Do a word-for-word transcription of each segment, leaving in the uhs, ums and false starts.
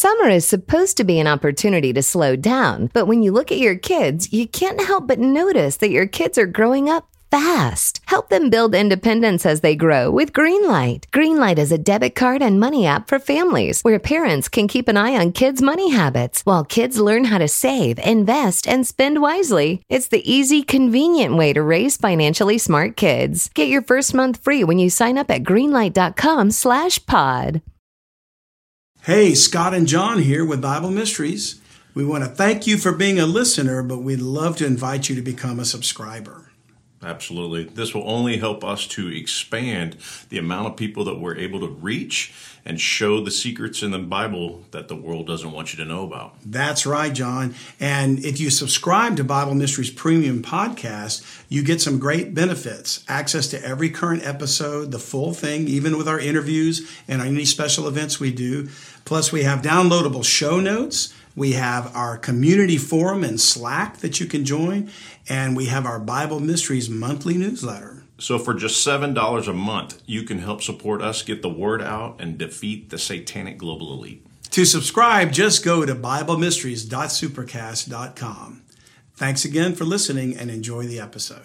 Summer is supposed to be an opportunity to slow down, but when you look at your kids, you can't help but notice that your kids are growing up fast. Help them build independence as they grow with Greenlight. Greenlight is a debit card and money app for families where parents can keep an eye on kids' money habits while kids learn how to save, invest, and spend wisely. It's the easy, convenient way to raise financially smart kids. Get your first month free when you sign up at greenlight.com slash pod. Hey, Scott and John here with Bible Mysteries. We want to thank you for being a listener, but we'd love to invite you to become a subscriber. Absolutely. This will only help us to expand the amount of people that we're able to reach and show the secrets in the Bible that the world doesn't want you to know about. That's right, John. And if you subscribe to Bible Mysteries Premium Podcast, you get some great benefits. Access to every current episode, the full thing, even with our interviews and any special events we do. Plus, we have downloadable show notes. We have our community forum and Slack that you can join, and we have our Bible Mysteries monthly newsletter. So for just seven dollars a month, you can help support us get the word out and defeat the satanic global elite. To subscribe, just go to bible mysteries dot supercast dot com. Thanks again for listening and enjoy the episode.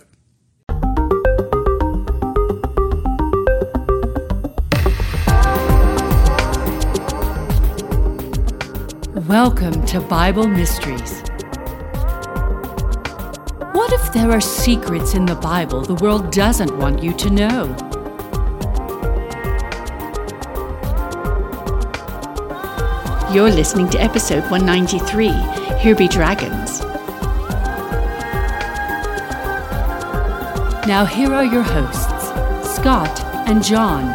Welcome to Bible Mysteries. What if there are secrets in the Bible the world doesn't want you to know? You're listening to episode one ninety-three, Here Be Dragons. Now here are your hosts, Scott and John.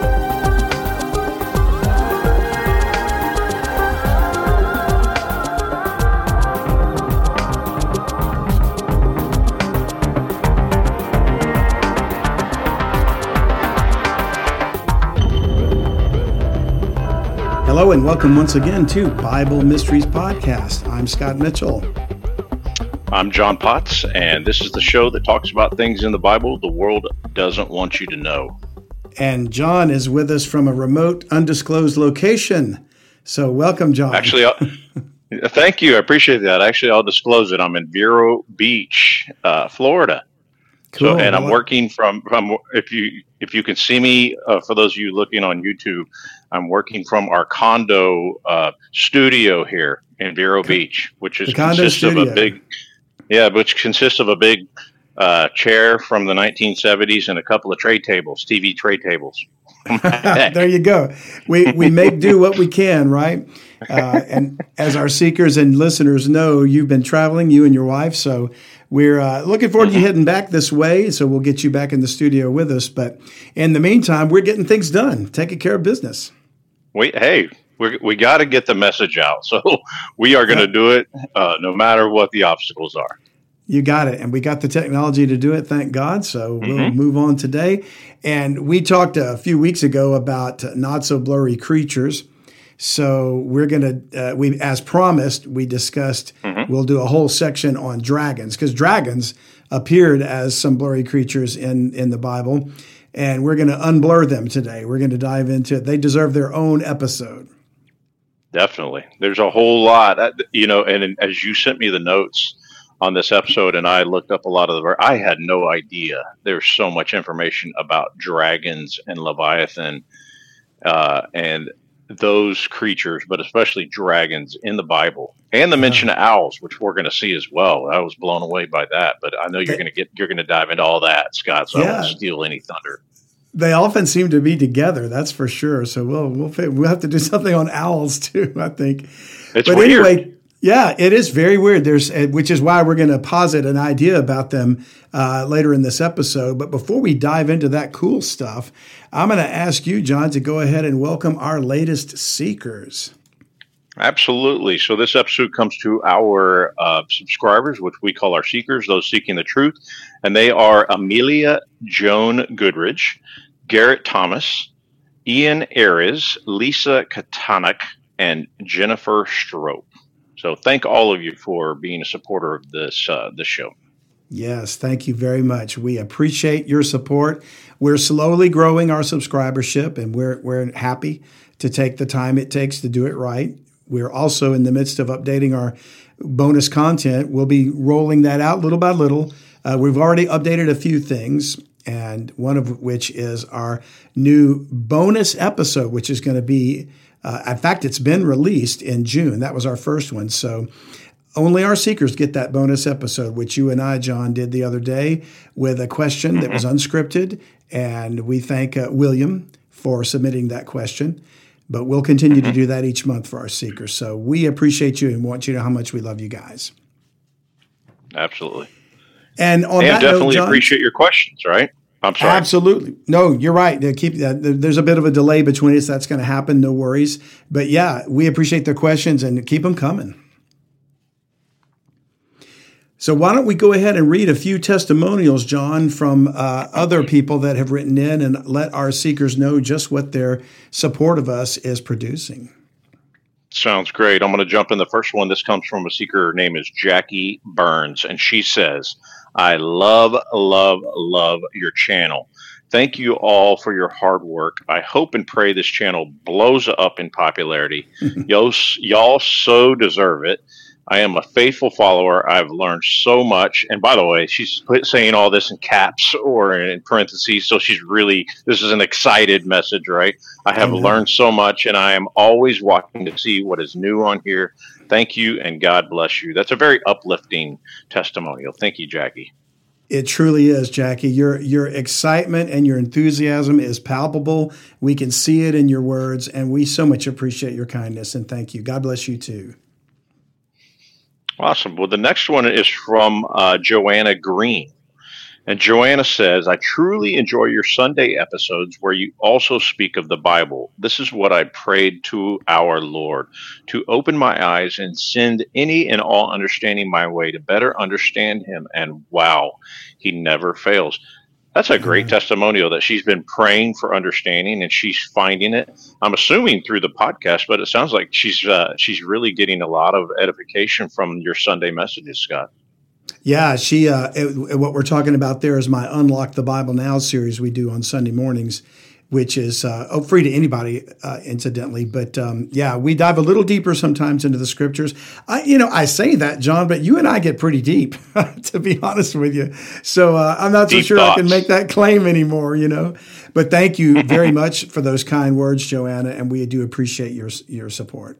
Hello and welcome once again to Bible Mysteries Podcast. I'm Scott Mitchell. I'm John Potts, and this is the show that talks about things in the Bible the world doesn't want you to know. And John is with us from a remote, undisclosed location. So welcome, John. Actually, I'll, thank you. I appreciate that. Actually, I'll disclose it. I'm in Vero Beach, uh, Florida. Cool. So, and I'm working from, from if you if you can see me, uh, for those of you looking on YouTube, I'm working from our condo uh, studio here in Vero Beach, which is consists of a big, yeah, which consists of a big uh, chair from the nineteen seventies and a couple of tray tables, T V tray tables. There you go. We we make do what we can, right? Uh, and as our seekers and listeners know, you've been traveling, you and your wife, so we're uh, looking forward to you heading back this way, so we'll get you back in the studio with us. But in the meantime, we're getting things done, taking care of business. We hey, we we got to get the message out, so we are going to do it uh, no matter what the obstacles are. You got it, and we got the technology to do it, thank God. So we'll mm-hmm. move on today. And we talked a few weeks ago about not so blurry creatures. So we're going to, uh, we as promised, we discussed, mm-hmm. we'll do a whole section on dragons, because dragons appeared as some blurry creatures in, in the Bible, and we're going to unblur them today. We're going to dive into it. They deserve their own episode. Definitely. There's a whole lot, you know, and as you sent me the notes on this episode and I looked up a lot of the, I had no idea there's so much information about dragons and Leviathan uh, and those creatures, but especially dragons in the Bible, and the mention of owls, which we're going to see as well. I was blown away by that, but I know you're going to get you're going to dive into all that, Scott. So yeah. I won't steal any thunder. They often seem to be together, that's for sure. So we'll we'll we'll have to do something on owls too, I think. It's but weird. Anyway, yeah, it is very weird. There's which is why we're going to posit an idea about them uh, later in this episode. But before we dive into that cool stuff, I'm going to ask you, John, to go ahead and welcome our latest seekers. Absolutely. So this episode comes to our uh, subscribers, which we call our seekers, those seeking the truth. And they are Amelia Joan Goodridge, Garrett Thomas, Ian Ayres, Lisa Katanik, and Jennifer Strope. So thank all of you for being a supporter of this uh, this show. Yes, thank you very much. We appreciate your support. We're slowly growing our subscribership, and we're we're happy to take the time it takes to do it right. we're also in the midst of updating our bonus content. We'll be rolling that out little by little. Uh, we've already updated a few things, and one of which is our new bonus episode, which is going to be, uh, in fact, it's been released in June. That was our first one. So only our seekers get that bonus episode, which you and I, John, did the other day with a question that was unscripted. And we thank uh, William for submitting that question. But we'll continue to do that each month for our seekers. So we appreciate you and want you to know how much we love you guys. Absolutely. And on and that definitely note, John, appreciate your questions, right? I'm sorry. Absolutely. No, you're right. They keep that. There's a bit of a delay between us. That's going to happen. No worries. But yeah, we appreciate their questions and keep them coming. So why don't we go ahead and read a few testimonials, John, from uh, other people that have written in and let our seekers know just what their support of us is producing. Sounds great. I'm going to jump in the first one. This comes from a seeker. Her name is Jackie Burns, and she says, I love, love, love your channel. Thank you all for your hard work. I hope and pray this channel blows up in popularity. y'all, y'all so deserve it. I am a faithful follower. I've learned so much. And by the way, she's saying all this in caps or in parentheses. So she's really, this is an excited message, right? I have mm-hmm. learned so much, and I am always watching to see what is new on here. Thank you, and God bless you. That's a very uplifting testimonial. Thank you, Jackie. It truly is, Jackie. Your your excitement and your enthusiasm is palpable. We can see it in your words, and we so much appreciate your kindness, and thank you. God bless you, too. Awesome. Well, the next one is from uh, Joanna Green. And Joanna says, I truly enjoy your Sunday episodes where you also speak of the Bible. This is what I prayed to our Lord, to open my eyes and send any and all understanding my way to better understand him. And wow, he never fails. That's a great mm-hmm. testimonial that she's been praying for understanding and she's finding it. I'm assuming through the podcast, but it sounds like she's uh, she's really getting a lot of edification from your Sunday messages, Scott. Yeah, she. Uh, it, what we're talking about there is my Unlock the Bible Now series we do on Sunday mornings, which is uh, oh, free to anybody, uh, incidentally. But um, yeah, we dive a little deeper sometimes into the scriptures. I, you know, I say that, John, but you and I get pretty deep, to be honest with you. So uh, I'm not deep so sure thoughts. I can make that claim anymore, you know. But thank you very much for those kind words, Joanna, and we do appreciate your your support.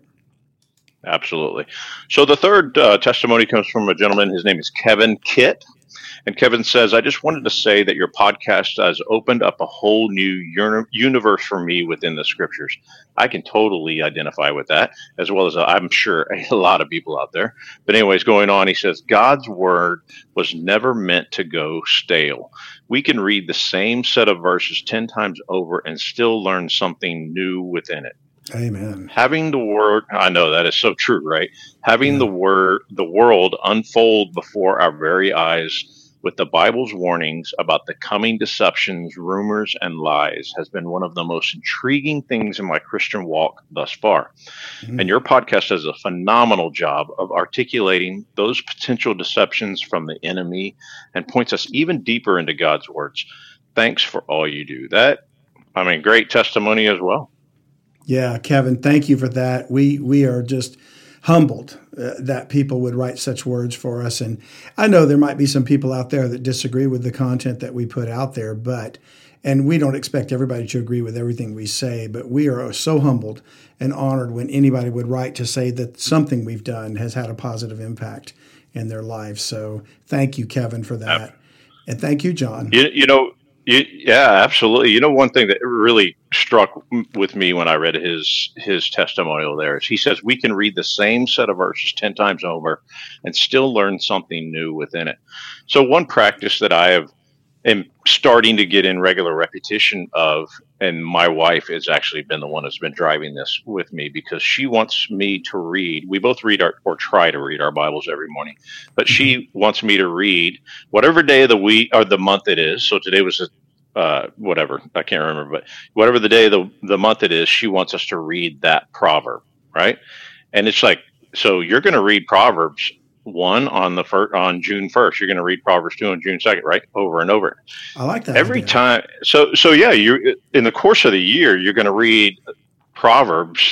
Absolutely. So the third uh, testimony comes from a gentleman. His name is Kevin Kitt. And Kevin says, I just wanted to say that your podcast has opened up a whole new uni- universe for me within the scriptures. I can totally identify with that, as well as uh, I'm sure a lot of people out there. But anyways, going on, he says, God's word was never meant to go stale. We can read the same set of verses ten times over and still learn something new within it. Amen. Having the word, I know that is so true, right? Having yeah. the word, the world unfold before our very eyes with the Bible's warnings about the coming deceptions, rumors, and lies has been one of the most intriguing things in my Christian walk thus far. Mm-hmm. And your podcast does a phenomenal job of articulating those potential deceptions from the enemy and points us even deeper into God's words. Thanks for all you do. That, I mean, great testimony as well. Yeah, Kevin, thank you for that. We we are just humbled uh, that people would write such words for us. And I know there might be some people out there that disagree with the content that we put out there, but and we don't expect everybody to agree with everything we say, but we are so humbled and honored when anybody would write to say that something we've done has had a positive impact in their life. So thank you, Kevin, for that. Yep. And thank you, John. You, you know, you, yeah, absolutely. You know, one thing that really struck with me when I read his his testimonial there is he says we can read the same set of verses ten times over and still learn something new within it. So one practice that I have am starting to get in regular repetition of, and my wife has actually been the one that's been driving this with me because she wants me to read. We both read our, or try to read our Bibles every morning, but she wants me to read whatever day of the week or the month it is. So today was a, uh, whatever, I can't remember, but whatever the day of the, the month it is, she wants us to read that proverb, right? And it's like, so you're going to read Proverbs one on the first, on June first. You're going to read Proverbs two on June second, right? Over and over. I like that. Every idea. time. So, so yeah, you in the course of the year, you're going to read Proverbs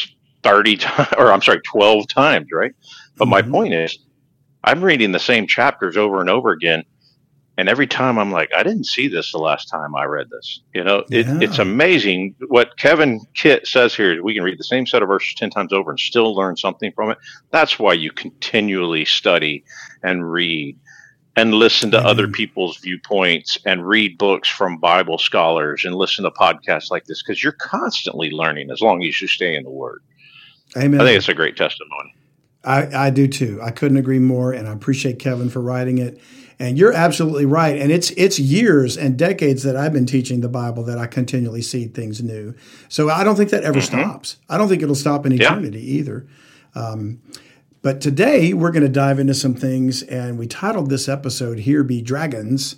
thirty times, or I'm sorry, twelve times, right? But Mm-hmm. my point is, I'm reading the same chapters over and over again. And every time I'm like, I didn't see this the last time I read this. You know, it, Yeah. it's amazing what Kevin Kitt says here is we can read the same set of verses ten times over and still learn something from it. That's why you continually study and read and listen to Amen. other people's viewpoints and read books from Bible scholars and listen to podcasts like this, because you're constantly learning as long as you stay in the Word. Amen. I think it's a great testimony. I, I do too. I couldn't agree more, and I appreciate Kevin for writing it. And you're absolutely right. And it's it's years and decades that I've been teaching the Bible that I continually see things new. So I don't think that ever Mm-hmm. stops. I don't think it'll stop in Yeah. eternity either. Um, but today we're going to dive into some things, and we titled this episode "Here Be Dragons,"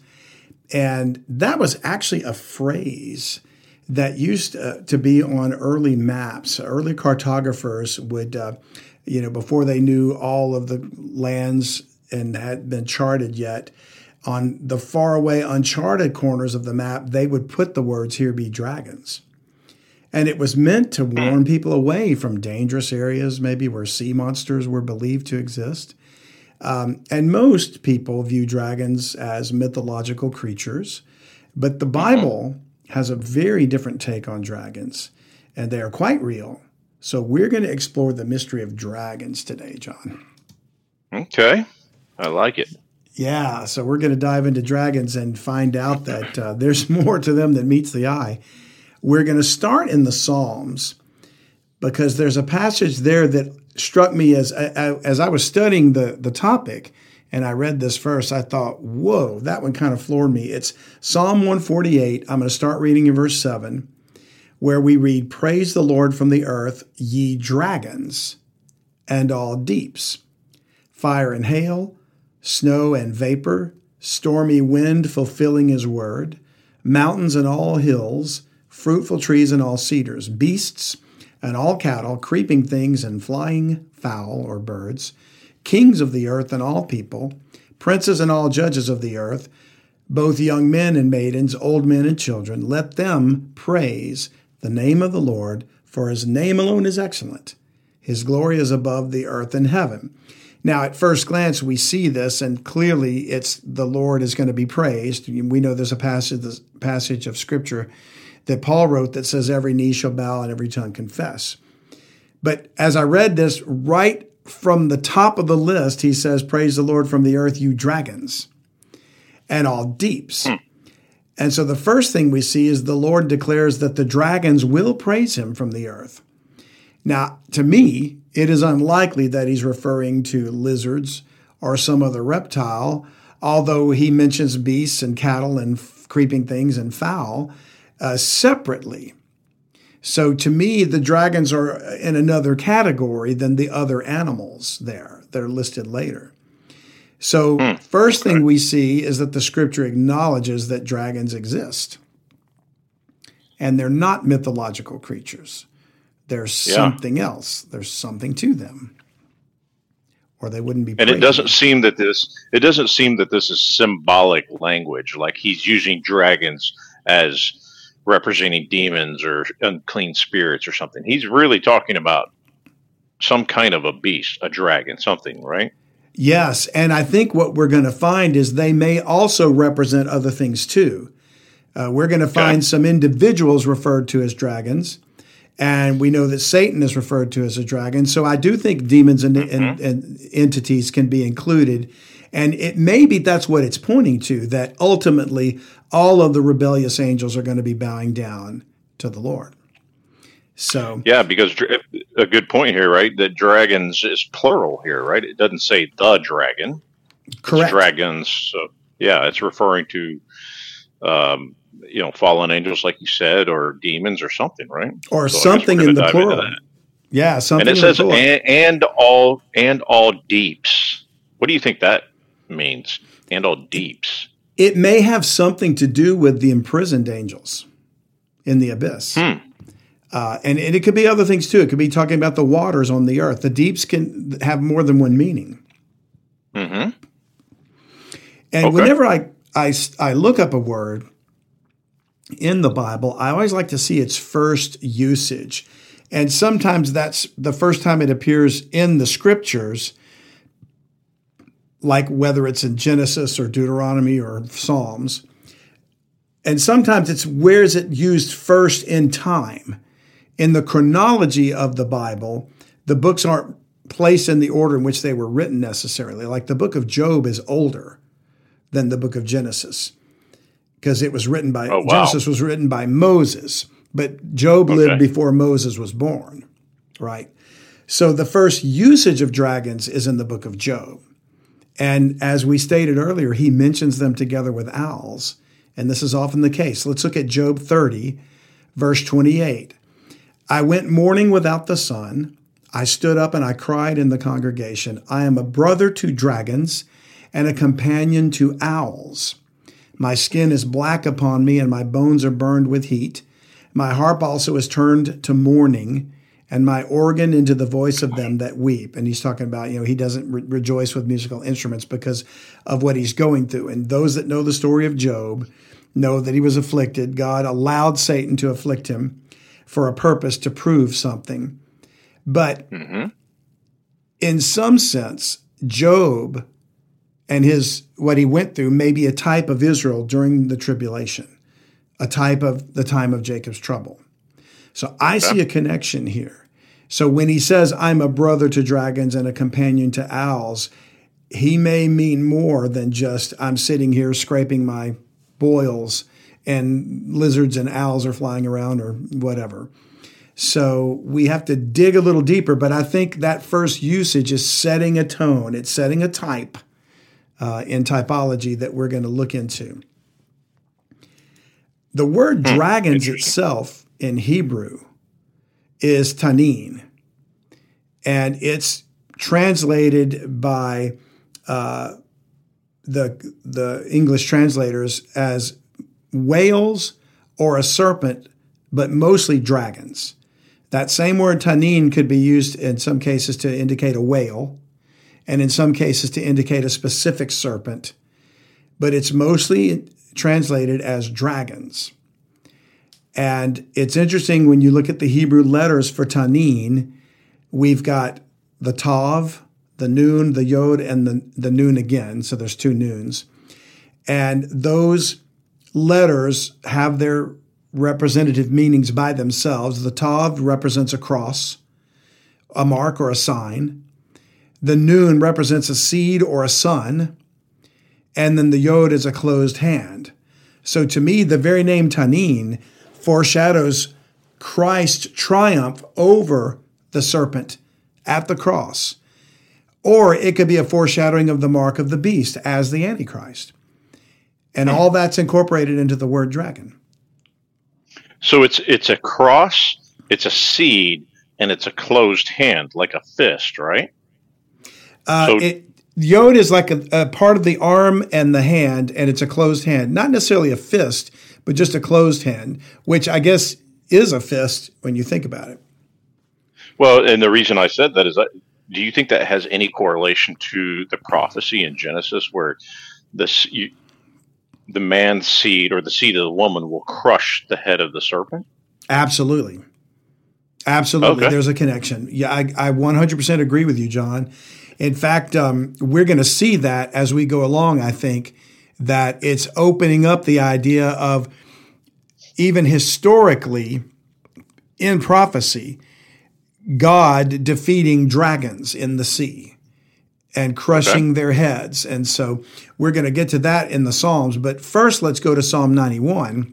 and that was actually a phrase that used uh, to be on early maps. Early cartographers would, uh, you know, before they knew all of the lands and had been charted yet, on the faraway uncharted corners of the map, they would put the words, "Here be dragons." And it was meant to warn people away from dangerous areas, maybe where sea monsters were believed to exist. Um, and most people view dragons as mythological creatures, but the Bible has a very different take on dragons, and they are quite real. So we're going to explore the mystery of dragons today, John. Okay. I like it. Yeah, so we're going to dive into dragons and find out that uh, there's more to them than meets the eye. We're going to start in the Psalms because there's a passage there that struck me as as I was studying the, the topic, and I read this verse. I thought, whoa, that one kind of floored me. It's Psalm one forty-eight. I'm going to start reading in verse seven, where we read, "Praise the Lord from the earth, ye dragons, and all deeps, fire and hail, snow and vapor, stormy wind fulfilling his word, mountains and all hills, fruitful trees and all cedars, beasts and all cattle, creeping things and flying fowl or birds, kings of the earth and all people, princes and all judges of the earth, both young men and maidens, old men and children, let them praise the name of the Lord, for his name alone is excellent. His glory is above the earth and heaven." Now, at first glance, we see this, and clearly it's the Lord is going to be praised. We know there's a passage, this passage of Scripture that Paul wrote that says, "Every knee shall bow and every tongue confess." But as I read this, right from the top of the list, he says, "Praise the Lord from the earth, you dragons, and all deeps." Hmm. And so the first thing we see is the Lord declares that the dragons will praise him from the earth. Now, to me, it is unlikely that he's referring to lizards or some other reptile, although he mentions beasts and cattle and f- creeping things and fowl uh, separately. So to me, the dragons are in another category than the other animals there. They're listed later. So hmm. first thing we see is that the Scripture acknowledges that dragons exist. And they're not mythological creatures. There's yeah. something else. There's something to them, or they wouldn't be. And it doesn't seem that this. It doesn't seem that this is symbolic language. Like he's using dragons as representing demons or unclean spirits or something. He's really talking about some kind of a beast, a dragon, something, right? Yes, and I think what we're going to find is they may also represent other things too. Uh, we're going to find okay. some individuals referred to as dragons. And we know that Satan is referred to as a dragon. So I do think demons and, mm-hmm. and, and entities can be included. And it maybe that's what it's pointing to, that ultimately all of the rebellious angels are going to be bowing down to the Lord. So yeah, because a good point here, right? That dragons is plural here, right? It doesn't say the dragon. Correct. It's dragons. So yeah, it's referring to um, you know, fallen angels, like you said, or demons or something, right? Or so something in the plural. Yeah, something and it says, in the plural. And, and all and all deeps. What do you think that means? And all deeps. It may have something to do with the imprisoned angels in the abyss. Hmm. Uh, and, and it could be other things too. It could be talking about the waters on the earth. The deeps can have more than one meaning. Mm-hmm. And okay. whenever I, I, I look up a word in the Bible, I always like to see its first usage. And sometimes that's the first time it appears in the scriptures, like whether it's in Genesis or Deuteronomy or Psalms. And sometimes it's where is it used first in time. In the chronology of the Bible, the books aren't placed in the order in which they were written necessarily. Like the book of Job is older than the book of Genesis because it was written by, oh, wow. Genesis was written by Moses, but Job okay. lived before Moses was born, right? So the first usage of dragons is in the book of Job. And as we stated earlier, he mentions them together with owls. And this is often the case. Let's look at Job thirty, verse twenty-eight. I went mourning without the sun. I stood up and I cried in the congregation. I am a brother to dragons and a companion to owls. My skin is black upon me and my bones are burned with heat. My harp also is turned to mourning and my organ into the voice of them that weep. And he's talking about, you know, he doesn't re- rejoice with musical instruments because of what he's going through. And those that know the story of Job know that he was afflicted. God allowed Satan to afflict him for a purpose to prove something. But mm-hmm. in some sense, Job and his what he went through may be a type of Israel during the tribulation, a type of the time of Jacob's trouble. So I yeah. see a connection here. So when he says, I'm a brother to dragons and a companion to owls, he may mean more than just I'm sitting here scraping my boils and lizards and owls are flying around or whatever. So we have to dig a little deeper, but I think that first usage is setting a tone. It's setting a type uh, in typology that we're going to look into. The word dragons itself in Hebrew is tanin, and it's translated by uh, the the English translators as whales or a serpent, but mostly dragons. That same word tanin could be used in some cases to indicate a whale, and in some cases to indicate a specific serpent, but it's mostly translated as dragons. And it's interesting when you look at the Hebrew letters for tanin, we've got the tav, the nun, the yod, and the, the nun again. So there's two nuns. And those letters have their representative meanings by themselves. The tav represents a cross, a mark or a sign. The nun represents a seed or a son. And then the yod is a closed hand. So to me, the very name tanin foreshadows Christ's triumph over the serpent at the cross. Or it could be a foreshadowing of the mark of the beast as the Antichrist. And all that's incorporated into the word dragon. So it's it's a cross, it's a seed, and it's a closed hand, like a fist, right? Uh, so, it, yod is like a, a part of the arm and the hand, and it's a closed hand. Not necessarily a fist, but just a closed hand, which I guess is a fist when you think about it. Well, and the reason I said that is, that, do you think that has any correlation to the prophecy in Genesis where this you, the man's seed or the seed of the woman will crush the head of the serpent? Absolutely. Absolutely. Okay. There's a connection. Yeah, I, I one hundred percent agree with you, John. In fact, um, we're going to see that as we go along, I think, that it's opening up the idea of even historically in prophecy, God defeating dragons in the sea and crushing okay. their heads. And so we're going to get to that in the Psalms. But first, let's go to Psalm ninety-one.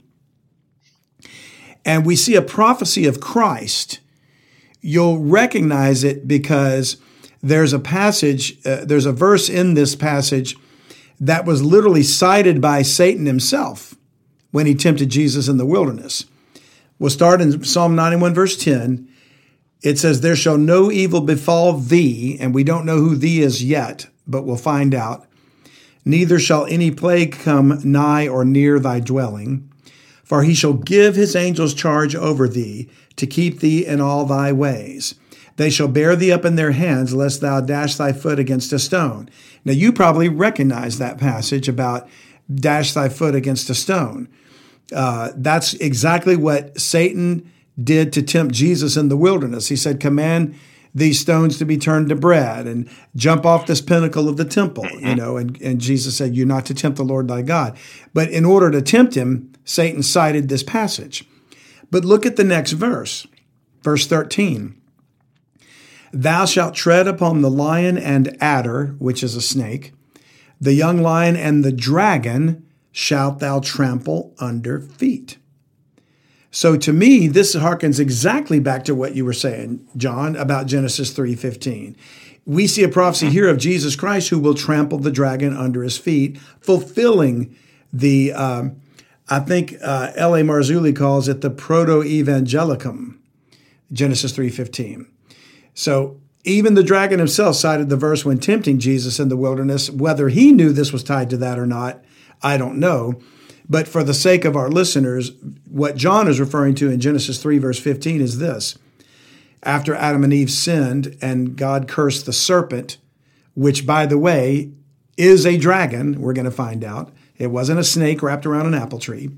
And we see a prophecy of Christ. You'll recognize it because there's a passage, uh, there's a verse in this passage that was literally cited by Satan himself when he tempted Jesus in the wilderness. We'll start in Psalm ninety-one, verse ten. It says, there shall no evil befall thee, and we don't know who thee is yet, but we'll find out. Neither shall any plague come nigh or near thy dwelling, for he shall give his angels charge over thee, to keep thee in all thy ways. They shall bear thee up in their hands, lest thou dash thy foot against a stone. Now, you probably recognize that passage about dash thy foot against a stone. Uh, that's exactly what Satan did to tempt Jesus in the wilderness. He said, command these stones to be turned to bread and jump off this pinnacle of the temple, you know, and, and Jesus said, you're not to tempt the Lord thy God. But in order to tempt him, Satan cited this passage. But look at the next verse, verse thirteen. Thou shalt tread upon the lion and adder, which is a snake, the young lion and the dragon shalt thou trample under feet. So to me, this harkens exactly back to what you were saying, John, about Genesis three fifteen. We see a prophecy here of Jesus Christ who will trample the dragon under his feet, fulfilling the, um, I think uh, L A Marzulli calls it the proto-evangelicum, Genesis three fifteen. So even the dragon himself cited the verse when tempting Jesus in the wilderness. Whether he knew this was tied to that or not, I don't know. But for the sake of our listeners, what John is referring to in Genesis three, verse fifteen is this. After Adam and Eve sinned and God cursed the serpent, which, by the way, is a dragon, we're going to find out. It wasn't a snake wrapped around an apple tree.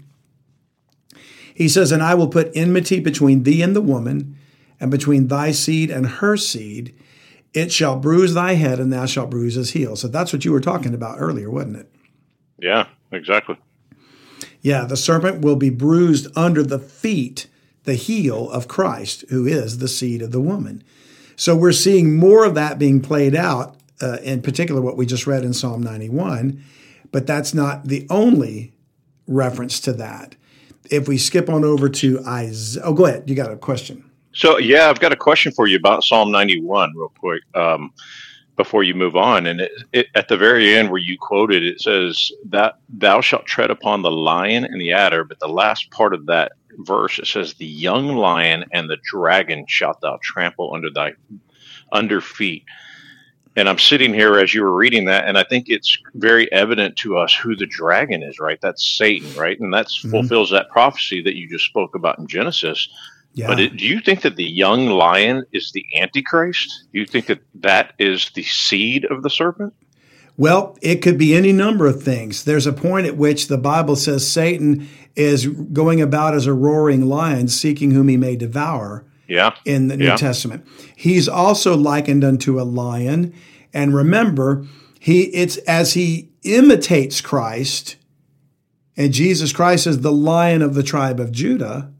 He says, and I will put enmity between thee and the woman, and between thy seed and her seed. It shall bruise thy head, and thou shalt bruise his heel. So that's what you were talking about earlier, wasn't it? Yeah, exactly. Yeah, the serpent will be bruised under the feet, the heel of Christ, who is the seed of the woman. So we're seeing more of that being played out, uh, in particular what we just read in Psalm ninety-one, but that's not the only reference to that. If we skip on over to Isaiah, oh, go ahead. You got a question. So, yeah, I've got a question for you about Psalm ninety-one real quick. Um, before you move on. And it, it, at the very end where you quoted, it says that thou shalt tread upon the lion and the adder. But the last part of that verse, it says the young lion and the dragon shalt thou trample under thy under feet. And I'm sitting here as you were reading that, and I think it's very evident to us who the dragon is, right? That's Satan, right? And that mm-hmm. fulfills that prophecy that you just spoke about in Genesis. Yeah. But it, do you think that the young lion is the Antichrist? Do you think that that is the seed of the serpent? Well, it could be any number of things. There's a point at which the Bible says Satan is going about as a roaring lion, seeking whom he may devour. Yeah. In the New yeah. Testament. He's also likened unto a lion. And remember, he it's as he imitates Christ, and Jesus Christ is the Lion of the tribe of Judah,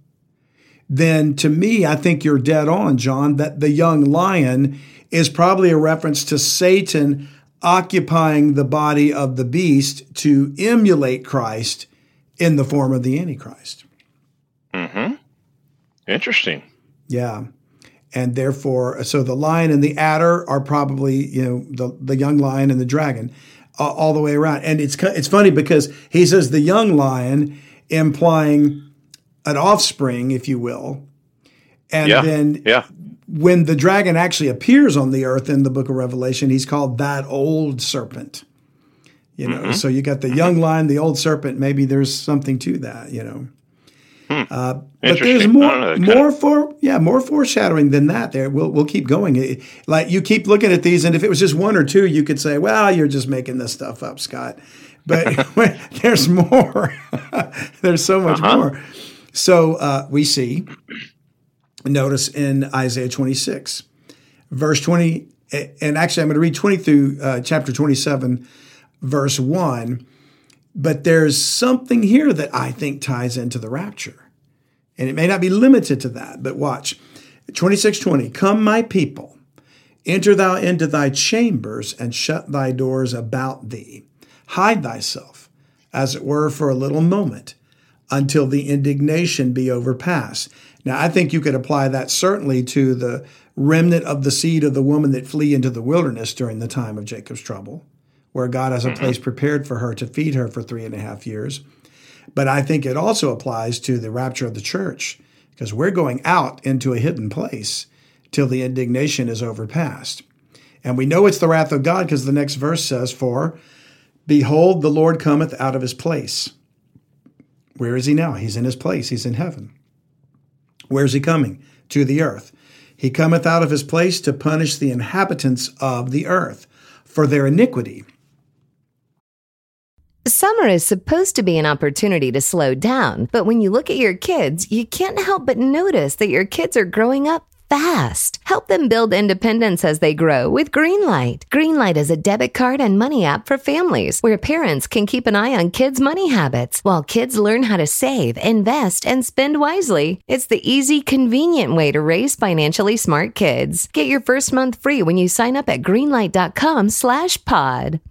then to me, I think you're dead on, John, that the young lion is probably a reference to Satan occupying the body of the beast to emulate Christ in the form of the Antichrist. Mm-hmm. Interesting. Yeah. And therefore, so the lion and the adder are probably, you know, the, the young lion and the dragon uh, all the way around. And it's it's funny because he says the young lion, implying an offspring, if you will. And yeah, then yeah. when the dragon actually appears on the earth in the book of Revelation, he's called that old serpent. You know, mm-hmm. so you got the young lion, the old serpent. Maybe there's something to that, you know. Hmm. Uh, but there's more, more for yeah, more foreshadowing than that. There, we'll we'll keep going. It, like you keep looking at these, and if it was just one or two, you could say, "Well, you're just making this stuff up, Scott." But there's more. There's so much uh-huh. more. So uh, we see. Notice in Isaiah twenty-six, verse twenty, and actually I'm going to read twenty through uh, chapter twenty-seven, verse one. But there's something here that I think ties into the rapture. And it may not be limited to that, but watch. twenty-six twenty, come my people, enter thou into thy chambers and shut thy doors about thee. Hide thyself, as it were, for a little moment, until the indignation be overpassed. Now, I think you could apply that certainly to the remnant of the seed of the woman that flee into the wilderness during the time of Jacob's trouble, where God has a place prepared for her to feed her for three and a half years. But I think it also applies to the rapture of the church, because we're going out into a hidden place till the indignation is overpassed. And we know it's the wrath of God because the next verse says, for behold, the Lord cometh out of his place. Where is he now? He's in his place. He's in heaven. Where's he coming? To the earth. He cometh out of his place to punish the inhabitants of the earth for their iniquity. Summer is supposed to be an opportunity to slow down, but when you look at your kids, you can't help but notice that your kids are growing up fast. Help them build independence as they grow with Greenlight. Greenlight is a debit card and money app for families where parents can keep an eye on kids' money habits while kids learn how to save, invest, and spend wisely. It's the easy, convenient way to raise financially smart kids. Get your first month free when you sign up at greenlight.com slash pod.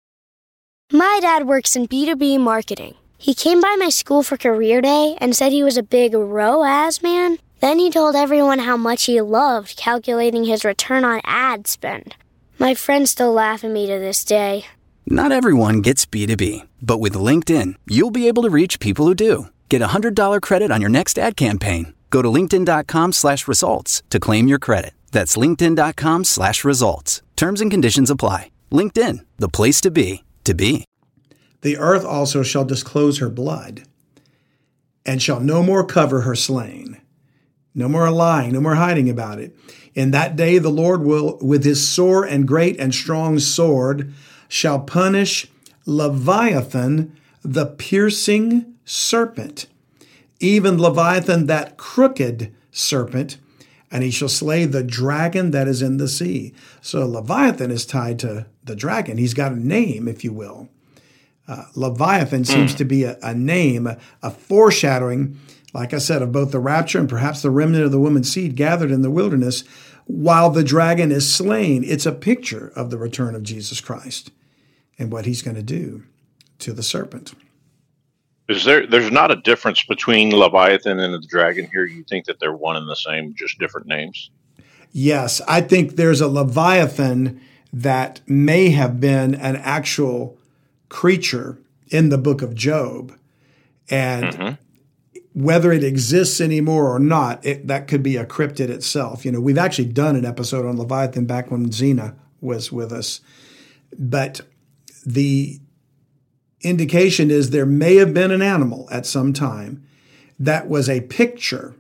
My dad works in B two B marketing. He came by my school for career day and said he was a big R O A S man. Then he told everyone how much he loved calculating his return on ad spend. My friends still laugh at me to this day. Not everyone gets B two B, but with LinkedIn, you'll be able to reach people who do. Get a one hundred dollars credit on your next ad campaign. Go to linkedin.com slash results to claim your credit. That's linkedin.com slash results. Terms and conditions apply. LinkedIn, the place to be, to be. The earth also shall disclose her blood, and shall no more cover her slain. No more lying, no more hiding about it. In that day the Lord will, with his sore and great and strong sword, shall punish Leviathan, the piercing serpent, even Leviathan, that crooked serpent, and he shall slay the dragon that is in the sea. So Leviathan is tied to the dragon. He's got a name, if you will. Uh, Leviathan seems mm. to be a, a name, a, a foreshadowing, like I said, of both the rapture and perhaps the remnant of the woman's seed gathered in the wilderness while the dragon is slain. It's a picture of the return of Jesus Christ and what he's going to do to the serpent. Is there, there's not a difference between Leviathan and the dragon here? You think that they're one and the same, just different names? Yes, I think there's a Leviathan that may have been an actual creature in the book of Job. And mm-hmm. whether it exists anymore or not, it, that could be a cryptid itself. You know, we've actually done an episode on Leviathan back when Zena was with us. But the indication is there may have been an animal at some time that was a picture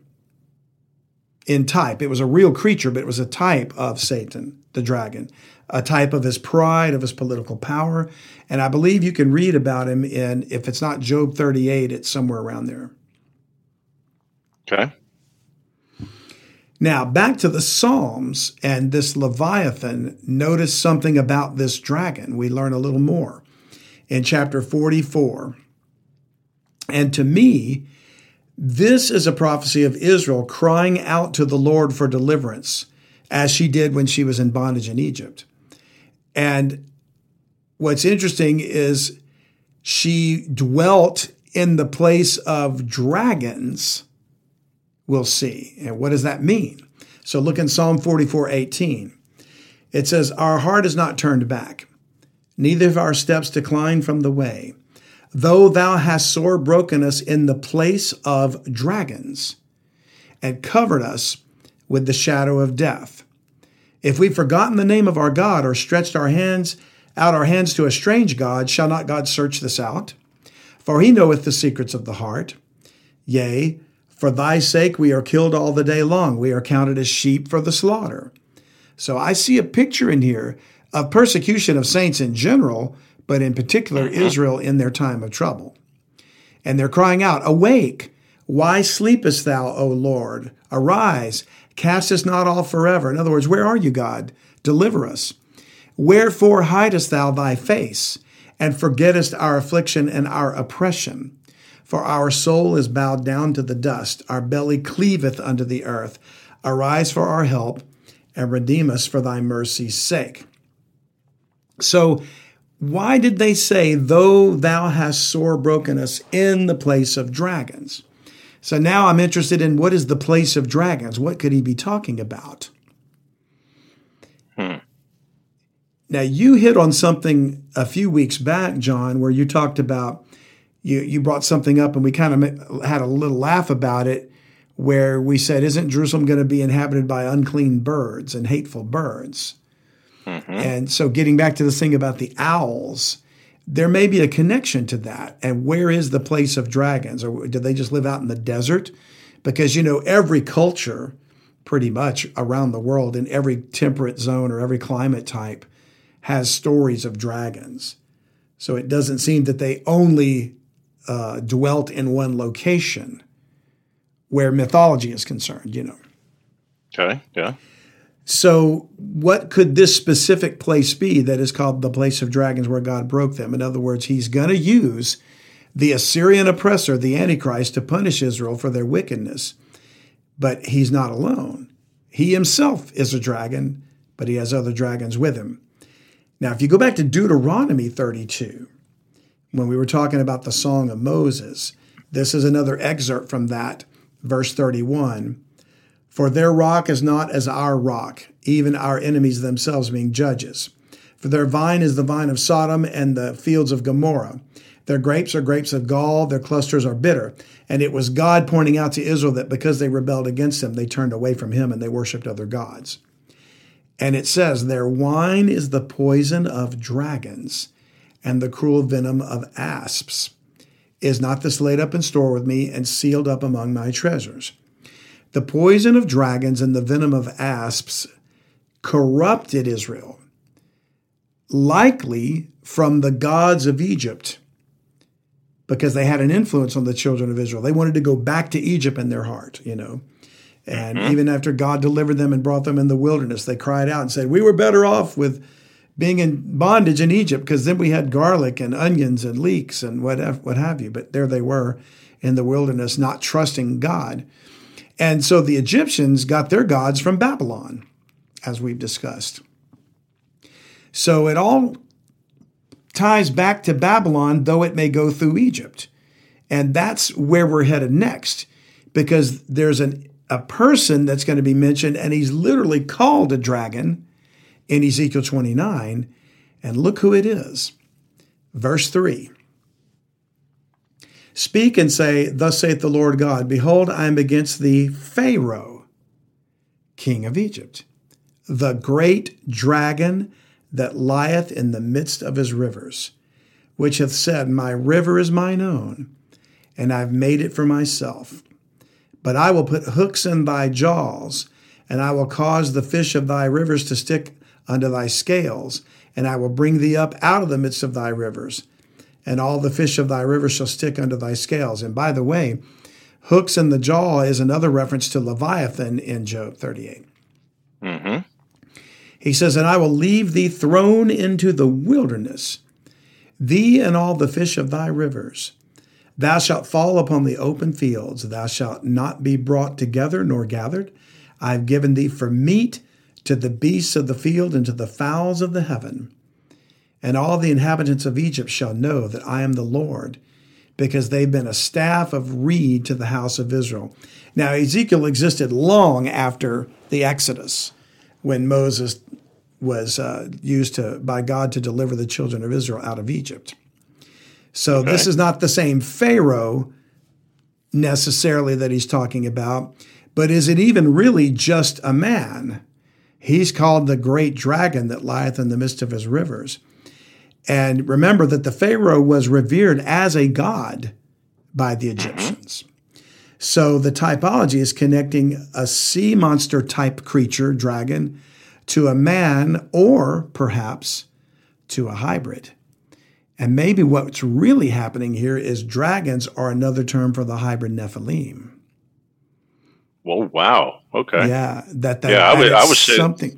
in type. It was a real creature, but it was a type of Satan, the dragon, a type of his pride, of his political power. And I believe you can read about him in, if it's not Job thirty-eight, it's somewhere around there. Okay. Now, back to the Psalms and this Leviathan, notice something about this dragon. We learn a little more in chapter forty-four. And to me, this is a prophecy of Israel crying out to the Lord for deliverance, as she did when she was in bondage in Egypt. And what's interesting is she dwelt in the place of dragons, we'll see. And what does that mean? So look in Psalm forty-four eighteen. It says, "Our heart is not turned back, neither have our steps declined from the way. Though thou hast sore broken us in the place of dragons, and covered us with the shadow of death. If we've forgotten the name of our God, or stretched our hands out our hands to a strange God, shall not God search this out? For he knoweth the secrets of the heart. Yea, for thy sake we are killed all the day long. We are counted as sheep for the slaughter." So I see a picture in here of persecution of saints in general, but in particular Israel in their time of trouble. And they're crying out, "Awake! Why sleepest thou, O Lord? Arise, cast us not off forever." In other words, where are you, God? Deliver us. "Wherefore hidest thou thy face, and forgettest our affliction and our oppression? For our soul is bowed down to the dust, our belly cleaveth unto the earth. Arise for our help, and redeem us for thy mercy's sake." So why did they say, "Though thou hast sore broken us in the place of dragons"? So now I'm interested in what is the place of dragons? What could he be talking about? Hmm. Now, you hit on something a few weeks back, John, where you talked about, you, you brought something up and we kind of had a little laugh about it, where we said, isn't Jerusalem going to be inhabited by unclean birds and hateful birds? Mm-hmm. And so getting back to this thing about the owls, there may be a connection to that. And where is the place of dragons? Or do they just live out in the desert? Because, you know, every culture pretty much around the world, in every temperate zone or every climate type, has stories of dragons. So it doesn't seem that they only uh, dwelt in one location where mythology is concerned, you know. Okay, yeah. So what could this specific place be that is called the place of dragons where God broke them? In other words, he's going to use the Assyrian oppressor, the Antichrist, to punish Israel for their wickedness. But he's not alone. He himself is a dragon, but he has other dragons with him. Now, if you go back to Deuteronomy thirty-two, when we were talking about the Song of Moses, this is another excerpt from that, verse thirty-one. For their rock is not as our rock, even our enemies themselves being judges. For their vine is the vine of Sodom and the fields of Gomorrah. Their grapes are grapes of gall, their clusters are bitter. And it was God pointing out to Israel that because they rebelled against him, they turned away from him and they worshipped other gods. And it says, their wine is the poison of dragons and the cruel venom of asps. Is not this laid up in store with me and sealed up among my treasures? The poison of dragons and the venom of asps corrupted Israel, likely from the gods of Egypt, because they had an influence on the children of Israel. They wanted to go back to Egypt in their heart, you know. And mm-hmm. even after God delivered them and brought them in the wilderness, they cried out and said, we were better off with being in bondage in Egypt, because then we had garlic and onions and leeks and what, what have you. But there they were in the wilderness, not trusting God. And so the Egyptians got their gods from Babylon, as we've discussed. So it all ties back to Babylon, though it may go through Egypt. And that's where we're headed next, because there's an, a person that's going to be mentioned, and he's literally called a dragon in Ezekiel twenty-nine. And look who it is. Verse three. Speak and say, thus saith the Lord God, behold, I am against thee, Pharaoh, king of Egypt, the great dragon that lieth in the midst of his rivers, which hath said, my river is mine own, and I've made it for myself. But I will put hooks in thy jaws, and I will cause the fish of thy rivers to stick unto thy scales, and I will bring thee up out of the midst of thy rivers, and all the fish of thy rivers shall stick unto thy scales. And by the way, hooks in the jaw is another reference to Leviathan in Job thirty-eight. Mm-hmm. He says, and I will leave thee thrown into the wilderness, thee and all the fish of thy rivers. Thou shalt fall upon the open fields. Thou shalt not be brought together nor gathered. I have given thee for meat to the beasts of the field and to the fowls of the heaven. And all the inhabitants of Egypt shall know that I am the Lord, because they've been a staff of reed to the house of Israel. Now, Ezekiel existed long after the Exodus, when Moses was uh, used to by God to deliver the children of Israel out of Egypt. So okay. This is not the same Pharaoh necessarily that he's talking about, but is it even really just a man? He's called the great dragon that lieth in the midst of his rivers. And remember that the Pharaoh was revered as a god by the Egyptians. So the typology is connecting a sea monster type creature, dragon, to a man, or perhaps to a hybrid. And maybe what's really happening here is dragons are another term for the hybrid Nephilim. Well, wow. Okay. Yeah, that that, yeah, that I was, I was something.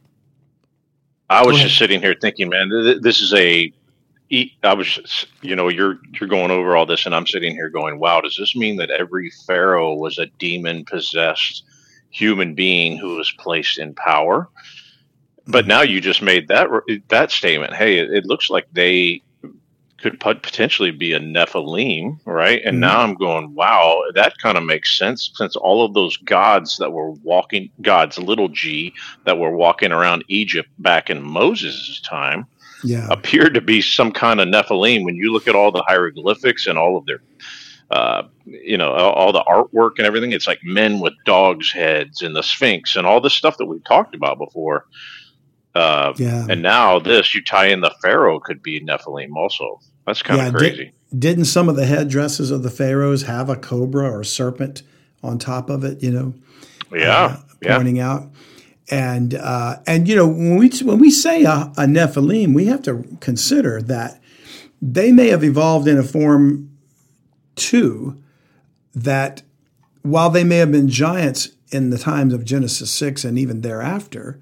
I was just sitting here thinking, man, th- this is a. I was, just, you know, you're you're going over all this, and I'm sitting here going, wow, does this mean that every pharaoh was a demon possessed human being who was placed in power? But now you just made that that statement. Hey, it, it looks like they could potentially be a Nephilim, right? And mm-hmm. now I'm going, wow, that kind of makes sense, since all of those gods that were walking, gods, little g, that were walking around Egypt back in Moses' time, yeah. appeared to be some kind of Nephilim. When you look at all the hieroglyphics and all of their, uh, you know, all the artwork and everything, it's like men with dogs' heads and the Sphinx and all this stuff that we've talked about before. Uh, yeah. And now this, you tie in the Pharaoh could be Nephilim also. That's kind yeah, of crazy. Did, didn't some of the headdresses of the pharaohs have a cobra or serpent on top of it, you know? Yeah. Uh, pointing yeah. out. And, uh, and you know, when we when we say a, a Nephilim, we have to consider that they may have evolved in a form too that while they may have been giants in the times of Genesis six and even thereafter,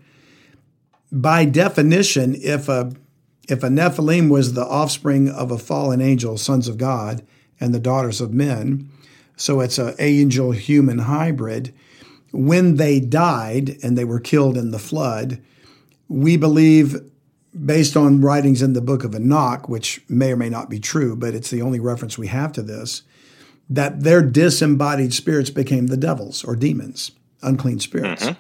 by definition, if a if a Nephilim was the offspring of a fallen angel, sons of God, and the daughters of men, so it's an angel-human hybrid, when they died and they were killed in the flood, we believe, based on writings in the book of Enoch, which may or may not be true, but it's the only reference we have to this, that their disembodied spirits became the devils or demons, unclean spirits. Mm-hmm.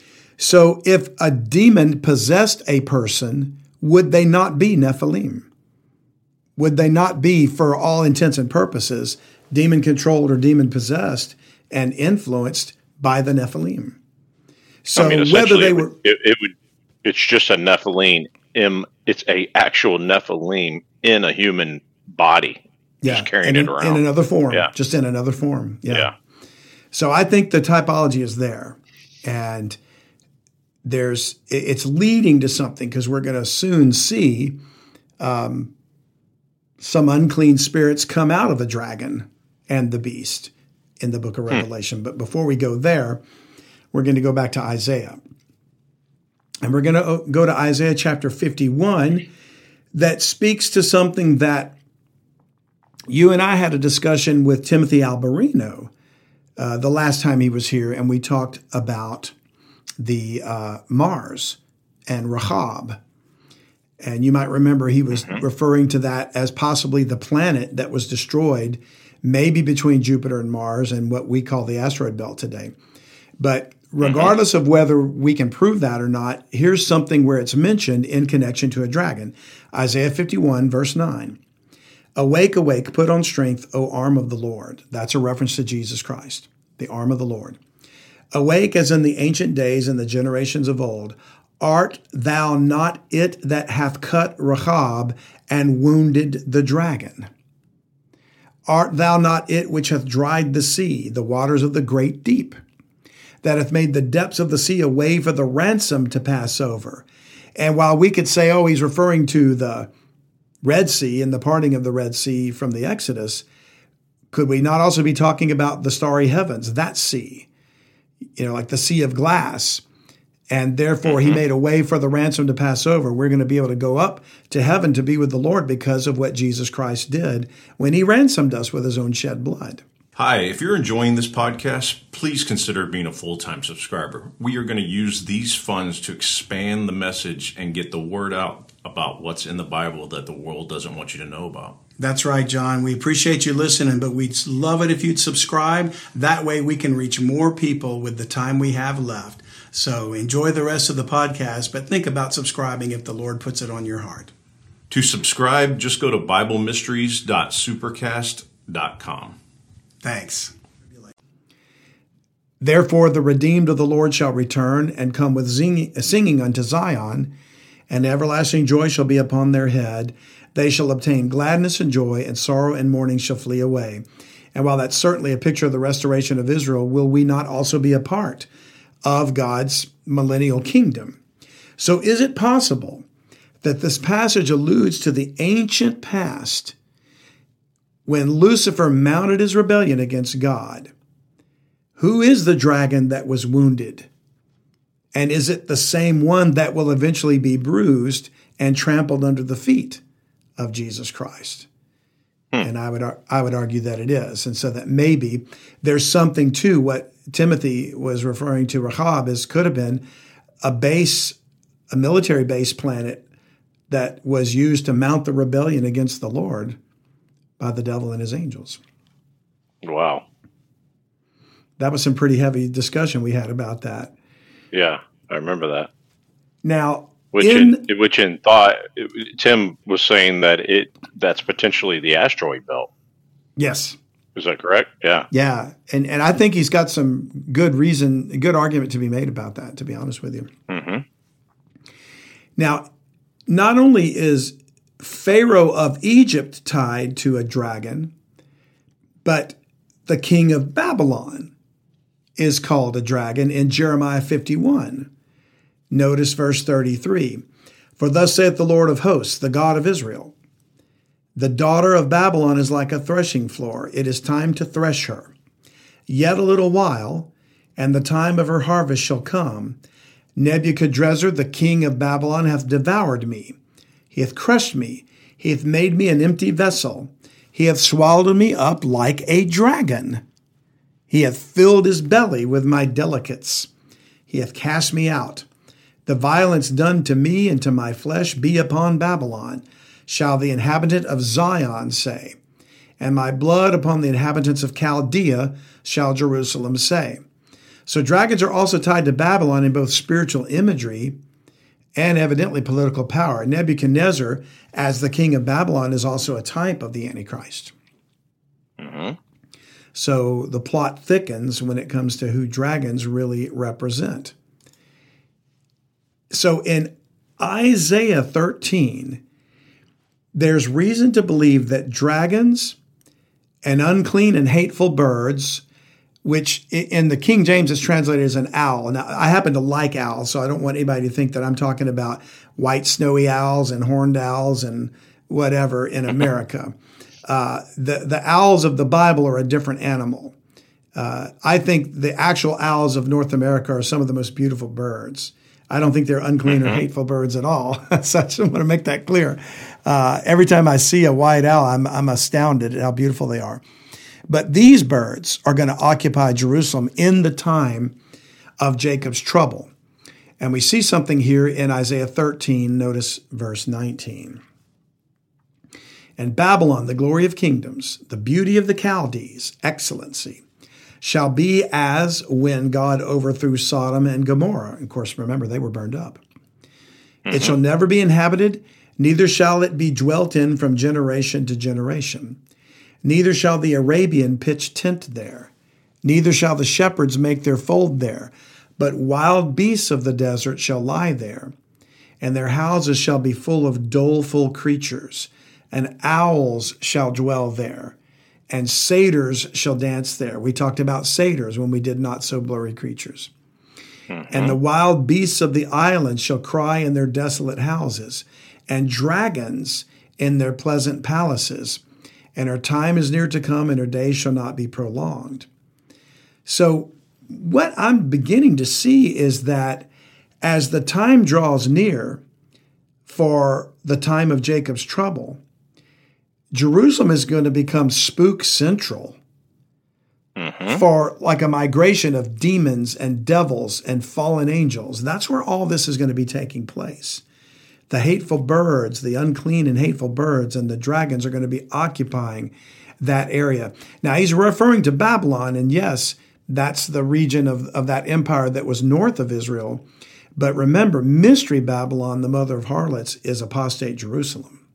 So if a demon possessed a person, would they not be Nephilim? Would they not be, for all intents and purposes, demon-controlled or demon-possessed and influenced by the Nephilim? So I mean, whether they it were... Would, it, it would, it's just a Nephilim. In, it's a actual Nephilim in a human body. Yeah, just carrying in, it around. In another form. Yeah. Just in another form. Yeah. yeah. So I think the typology is there. And there's it's leading to something because we're going to soon see um, some unclean spirits come out of the dragon and the beast in the book of Revelation. Hmm. But before we go there, we're going to go back to Isaiah. And we're going to go to Isaiah chapter fifty-one that speaks to something that you and I had a discussion with Timothy Alberino uh, the last time he was here, and we talked about the uh, Mars and Rahab. And you might remember he was mm-hmm. referring to that as possibly the planet that was destroyed, maybe between Jupiter and Mars and what we call the asteroid belt today. But regardless mm-hmm. of whether we can prove that or not, here's something where it's mentioned in connection to a dragon. Isaiah fifty-one, verse nine. Awake, awake, put on strength, O arm of the Lord. That's a reference to Jesus Christ, the arm of the Lord. Awake as in the ancient days and the generations of old. Art thou not it that hath cut Rahab and wounded the dragon? Art thou not it which hath dried the sea, the waters of the great deep, that hath made the depths of the sea a way for the ransom to pass over? And while we could say, oh, he's referring to the Red Sea and the parting of the Red Sea from the Exodus, could we not also be talking about the starry heavens, that sea, you know, like the sea of glass? And therefore mm-hmm. he made a way for the ransom to pass over. We're going to be able to go up to heaven to be with the Lord because of what Jesus Christ did when he ransomed us with his own shed blood. Hi, if you're enjoying this podcast, please consider being a full-time subscriber. We are going to use these funds to expand the message and get the word out about what's in the Bible that the world doesn't want you to know about. That's right, John. We appreciate you listening, but we'd love it if you'd subscribe. That way we can reach more people with the time we have left. So enjoy the rest of the podcast, but think about subscribing if the Lord puts it on your heart. To subscribe, just go to bible mysteries dot supercast dot com. Thanks. Therefore the redeemed of the Lord shall return and come with singing unto Zion, and everlasting joy shall be upon their head. They shall obtain gladness and joy, and sorrow and mourning shall flee away. And while that's certainly a picture of the restoration of Israel, will we not also be a part of God's millennial kingdom? So is it possible that this passage alludes to the ancient past when Lucifer mounted his rebellion against God? Who is the dragon that was wounded? And is it the same one that will eventually be bruised and trampled under the feet of Jesus Christ? Hmm. And I would I would argue that it is. And so that maybe there's something to what Timothy was referring to Rahab as could have been a base, a military base planet that was used to mount the rebellion against the Lord by the devil and his angels. Wow. That was some pretty heavy discussion we had about that. Yeah, I remember that. Now, which in, in which in thought, Tim was saying that it that's potentially the asteroid belt. Yes. Is that correct? Yeah. Yeah, and and I think he's got some good reason, good argument to be made about that, to be honest with you. Mm-hmm. Now, not only is Pharaoh of Egypt tied to a dragon, but the king of Babylon is called a dragon in Jeremiah fifty-one. Notice verse thirty-three. For thus saith the Lord of hosts, the God of Israel, The daughter of Babylon is like a threshing floor. It is time to thresh her. Yet a little while, and the time of her harvest shall come. Nebuchadrezzar, the king of Babylon, hath devoured me. He hath crushed me. He hath made me an empty vessel. He hath swallowed me up like a dragon. He hath filled his belly with my delicates. He hath cast me out. The violence done to me and to my flesh be upon Babylon, shall the inhabitant of Zion say. And my blood upon the inhabitants of Chaldea shall Jerusalem say. So dragons are also tied to Babylon in both spiritual imagery and evidently political power. Nebuchadnezzar, as the king of Babylon, is also a type of the Antichrist. Mm-hmm. So the plot thickens when it comes to who dragons really represent. So in Isaiah thirteen, there's reason to believe that dragons and unclean and hateful birds, which in the King James is translated as an owl. Now, I happen to like owls, so I don't want anybody to think that I'm talking about white snowy owls and horned owls and whatever in America. Uh, the, the owls of the Bible are a different animal. Uh, I think the actual owls of North America are some of the most beautiful birds. I don't think they're unclean mm-hmm. or hateful birds at all. So I just want to make that clear. Uh, every time I see a white owl, I'm, I'm astounded at how beautiful they are. But these birds are going to occupy Jerusalem in the time of Jacob's trouble. And we see something here in Isaiah thirteen, notice verse nineteen. And Babylon, the glory of kingdoms, the beauty of the Chaldees, excellency, shall be as when God overthrew Sodom and Gomorrah. Of course, remember, they were burned up. Mm-hmm. It shall never be inhabited, neither shall it be dwelt in from generation to generation. Neither shall the Arabian pitch tent there, neither shall the shepherds make their fold there, but wild beasts of the desert shall lie there, and their houses shall be full of doleful creatures, and owls shall dwell there, and satyrs shall dance there. We talked about satyrs when we did Not So Blurry Creatures. Mm-hmm. And the wild beasts of the islands shall cry in their desolate houses, and dragons in their pleasant palaces. And her time is near to come, and her days shall not be prolonged. So what I'm beginning to see is that as the time draws near for the time of Jacob's trouble, Jerusalem is going to become spook central mm-hmm. for like a migration of demons and devils and fallen angels. That's where all this is going to be taking place. The hateful birds, the unclean and hateful birds, and the dragons are going to be occupying that area. Now, he's referring to Babylon, and yes, that's the region of, of that empire that was north of Israel. But remember, Mystery Babylon, the mother of harlots, is apostate Jerusalem.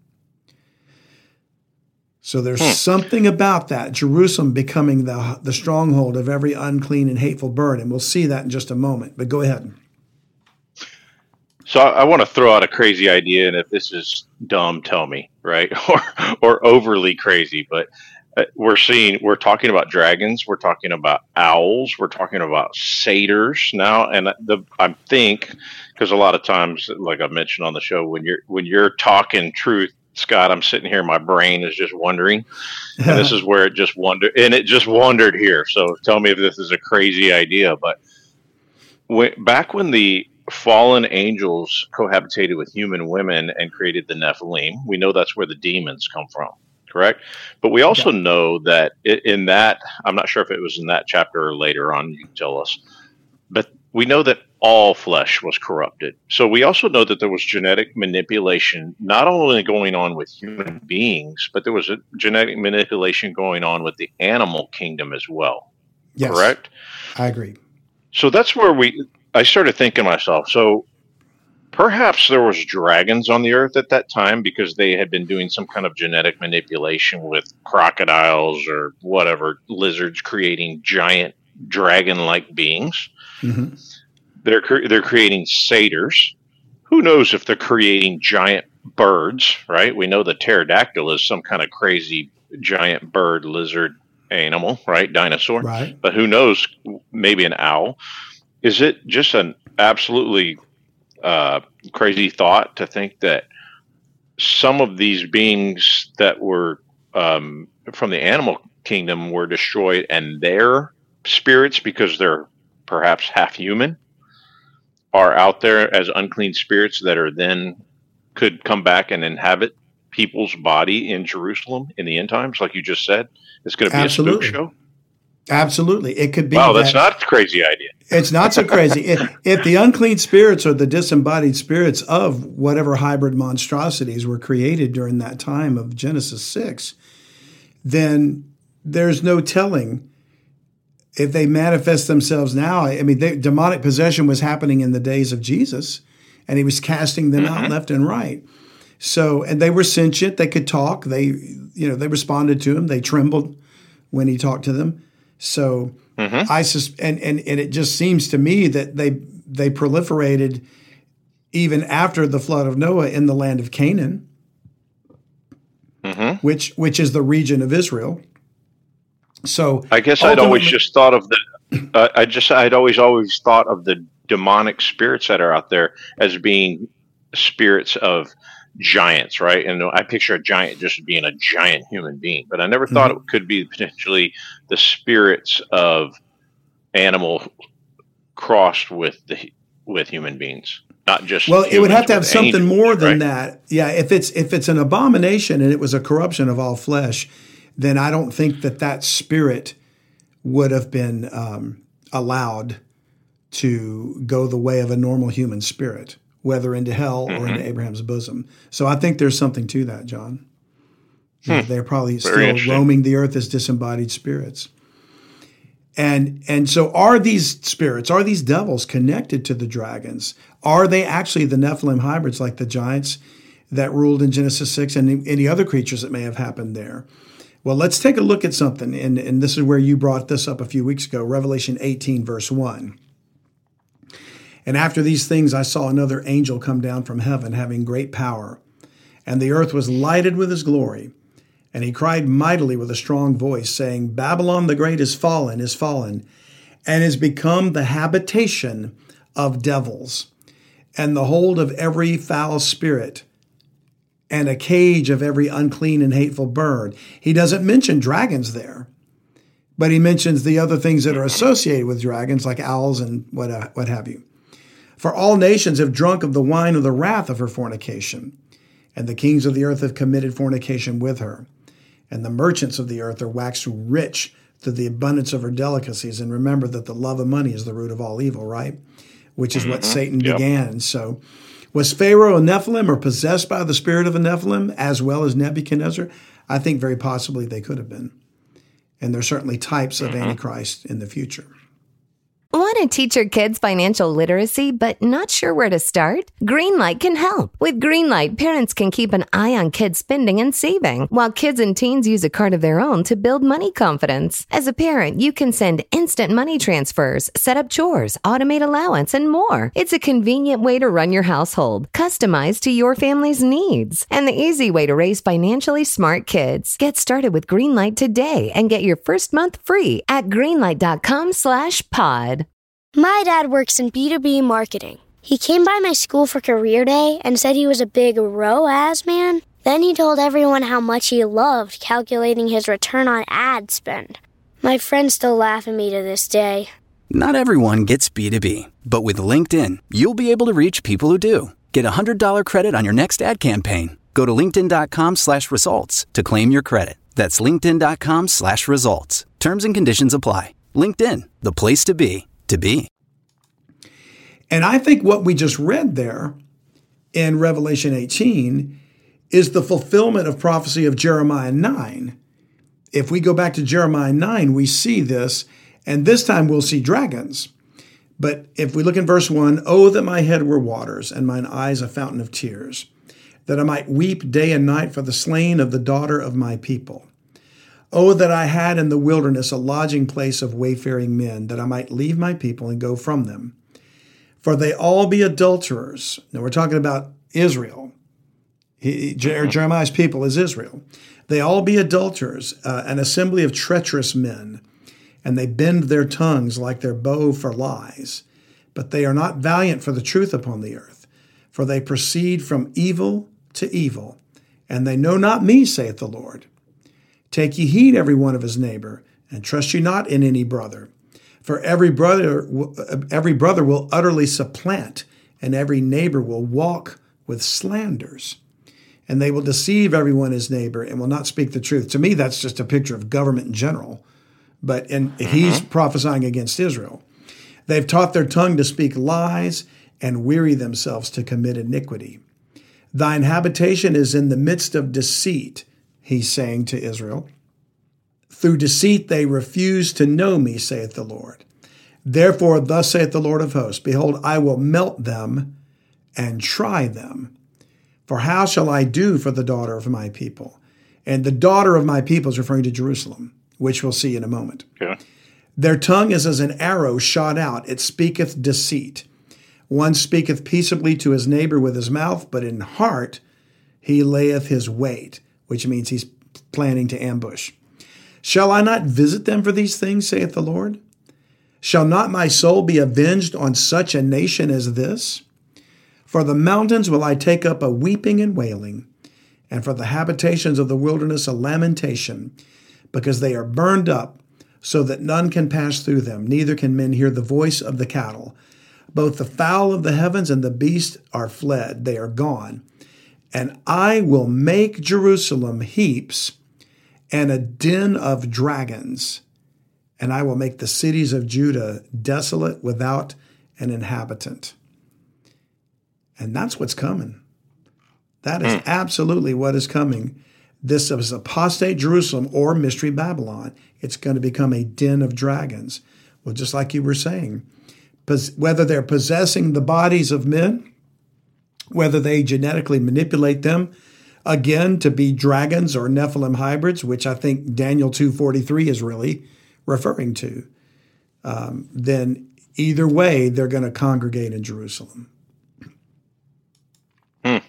So there's hmm. something about that, Jerusalem becoming the, the stronghold of every unclean and hateful bird, and we'll see that in just a moment. But go ahead. So I, I want to throw out a crazy idea, and if this is dumb, tell me, right? Or or overly crazy, but uh, we're seeing, we're talking about dragons, we're talking about owls, we're talking about satyrs now, and the I think because a lot of times, like I mentioned on the show, when you're when you're talking truth, Scott, I'm sitting here, my brain is just wondering, and this is where it just wandered, and it just wandered here. So tell me if this is a crazy idea, but when, back when the fallen angels cohabitated with human women and created the Nephilim, we know that's where the demons come from, correct? But we also yeah. know that in that, I'm not sure if it was in that chapter or later on, you can tell us, but we know that all flesh was corrupted. So we also know that there was genetic manipulation, not only going on with human beings, but there was a genetic manipulation going on with the animal kingdom as well, yes, correct? I agree. So that's where we... I started thinking to myself, so perhaps there was dragons on the earth at that time because they had been doing some kind of genetic manipulation with crocodiles or whatever, lizards creating giant dragon-like beings. Mm-hmm. They're they're creating satyrs. Who knows if they're creating giant birds, right? We know the pterodactyl is some kind of crazy giant bird, lizard animal, right? Dinosaur. Right. But who knows, maybe an owl. Is it just an absolutely uh, crazy thought to think that some of these beings that were um, from the animal kingdom were destroyed, and their spirits, because they're perhaps half human, are out there as unclean spirits that are then could come back and inhabit people's body in Jerusalem in the end times, like you just said. It's going to be Absolutely. a spook show. Absolutely. It could be. Wow, that's that, not a crazy idea. It's not so crazy. if, if the unclean spirits or the disembodied spirits of whatever hybrid monstrosities were created during that time of Genesis six, then there's no telling if they manifest themselves now. I mean, they, demonic possession was happening in the days of Jesus, and he was casting them mm-hmm. out left and right. So, and they were sentient. They could talk. They, you know, they responded to him. They trembled when he talked to them. So mm-hmm. I sus- and, and and it just seems to me that they they proliferated even after the flood of Noah in the land of Canaan, mm-hmm. which which is the region of Israel. So I guess I'd always just thought of the uh, I just I'd always always thought of the demonic spirits that are out there as being spirits of giants, right? And I picture a giant just being a giant human being, but I never thought mm-hmm. it could be potentially the spirits of animal crossed with the with human beings, not just. Well, it would have to have something angels, more than right? that. Yeah, if it's if it's an abomination and it was a corruption of all flesh, then I don't think that that spirit would have been um, allowed to go the way of a normal human spirit, whether into hell mm-hmm. or into Abraham's bosom. So I think there's something to that, John. Hmm. They're probably Very still roaming the earth as disembodied spirits. And and so are these spirits, are these devils connected to the dragons? Are they actually the Nephilim hybrids like the giants that ruled in Genesis six and any other creatures that may have happened there? Well, let's take a look at something. And, and this is where you brought this up a few weeks ago, Revelation eighteen, verse one. And after these things, I saw another angel come down from heaven, having great power. And the earth was lighted with his glory. And he cried mightily with a strong voice, saying, Babylon the great is fallen, is fallen, and is become the habitation of devils, and the hold of every foul spirit, and a cage of every unclean and hateful bird. He doesn't mention dragons there, but he mentions the other things that are associated with dragons, like owls and what, uh, what have you. For all nations have drunk of the wine of the wrath of her fornication, and the kings of the earth have committed fornication with her. And the merchants of the earth are waxed rich through the abundance of her delicacies. And remember that the love of money is the root of all evil, right? Which is mm-hmm. what Satan yep. began. So was Pharaoh a Nephilim or possessed by the spirit of a Nephilim as well as Nebuchadnezzar? I think very possibly they could have been. And there's certainly types of mm-hmm. Antichrist in the future. Want to teach your kids financial literacy but not sure where to start? Greenlight can help. With Greenlight, parents can keep an eye on kids' spending and saving, while kids and teens use a card of their own to build money confidence. As a parent, you can send instant money transfers, set up chores, automate allowance, and more. It's a convenient way to run your household, customized to your family's needs, and the easy way to raise financially smart kids. Get started with Greenlight today and get your first month free at greenlight.com slash pod. My dad works in B two B marketing. He came by my school for career day and said he was a big R O A S man. Then he told everyone how much he loved calculating his return on ad spend. My friends still laugh at me to this day. Not everyone gets B two B, but with LinkedIn, you'll be able to reach people who do. Get a one hundred dollars credit on your next ad campaign. Go to linkedin.com slash results to claim your credit. That's linkedin.com slash results. Terms and conditions apply. LinkedIn, the place to be. To be. And I think what we just read there in Revelation eighteen is the fulfillment of prophecy of Jeremiah nine. If we go back to Jeremiah nine, we see this, and this time we'll see dragons. But if we look in verse one, oh, that my head were waters, and mine eyes a fountain of tears, that I might weep day and night for the slain of the daughter of my people. Oh, that I had in the wilderness a lodging place of wayfaring men, that I might leave my people and go from them. For they all be adulterers. Now we're talking about Israel. He, Jeremiah's people is Israel. They all be adulterers, uh, an assembly of treacherous men, and they bend their tongues like their bow for lies. But they are not valiant for the truth upon the earth, for they proceed from evil to evil. and they know not me, saith the Lord. Take ye heed every one of his neighbor, and trust ye not in any brother. For every brother, every brother will utterly supplant, and every neighbor will walk with slanders. And they will deceive everyone his neighbor and will not speak the truth. To me, that's just a picture of government in general. But and mm-hmm. he's prophesying against Israel. They've taught their tongue to speak lies and weary themselves to commit iniquity. Thine habitation is in the midst of deceit, he's saying to Israel. Through deceit they refuse to know me, saith the Lord. Therefore, thus saith the Lord of hosts, behold, I will melt them and try them. For how shall I do for the daughter of my people? And the daughter of my people is referring to Jerusalem, which we'll see in a moment. Okay. Their tongue is as an arrow shot out. It speaketh deceit. One speaketh peaceably to his neighbor with his mouth, but in heart he layeth his wait, which means he's planning to ambush. Shall I not visit them for these things, saith the Lord? Shall not my soul be avenged on such a nation as this? For the mountains will I take up a weeping and wailing, and for the habitations of the wilderness a lamentation, because they are burned up, so that none can pass through them, neither can men hear the voice of the cattle. Both the fowl of the heavens and the beast are fled, they are gone. And I will make Jerusalem heaps and a den of dragons, and I will make the cities of Judah desolate without an inhabitant. And that's what's coming. That is absolutely what is coming. This is apostate Jerusalem or mystery Babylon. It's going to become a den of dragons. Well, just like you were saying, whether they're possessing the bodies of men, whether they genetically manipulate them, again, to be dragons or Nephilim hybrids, which I think Daniel two forty-three is really referring to, um, then either way, they're going to congregate in Jerusalem. Hmm.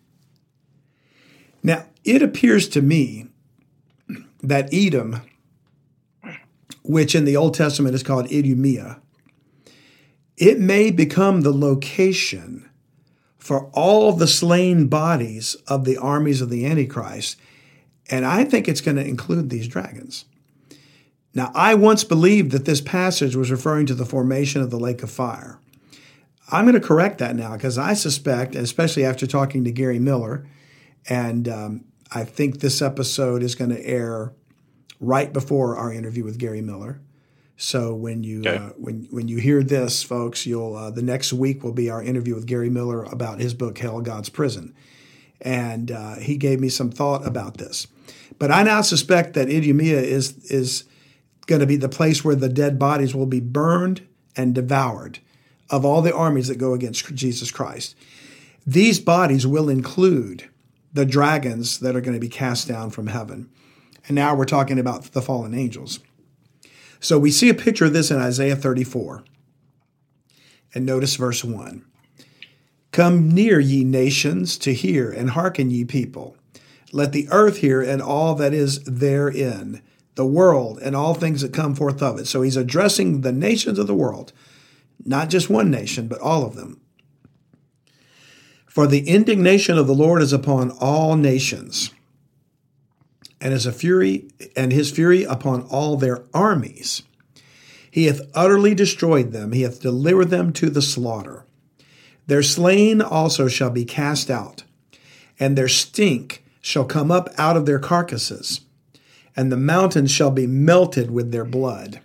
Now, it appears to me that Edom, which in the Old Testament is called Idumea, it may become the location for all the slain bodies of the armies of the Antichrist. And I think it's going to include these dragons. Now, I once believed that this passage was referring to the formation of the lake of fire. I'm going to correct that now because I suspect, especially after talking to Gary Miller, and um, I think this episode is going to air right before our interview with Gary Miller. So when you okay. uh, when when you hear this, folks, you'll uh, the next week will be our interview with Gary Miller about his book Hell, God's Prison, and uh, he gave me some thought about this. But I now suspect that Idumea is is going to be the place where the dead bodies will be burned and devoured of all the armies that go against Jesus Christ. These bodies will include the dragons that are going to be cast down from heaven. And now we're talking about the fallen angels. So we see a picture of this in Isaiah thirty-four. And notice verse one. Come near, ye nations, to hear, and hearken, ye people. Let the earth hear, and all that is therein, the world, and all things that come forth of it. So he's addressing the nations of the world, not just one nation, but all of them. For the indignation of the Lord is upon all nations, and as a fury, and his fury upon all their armies. He hath utterly destroyed them. He hath delivered them to the slaughter. Their slain also shall be cast out, and their stink shall come up out of their carcasses, and the mountains shall be melted with their blood.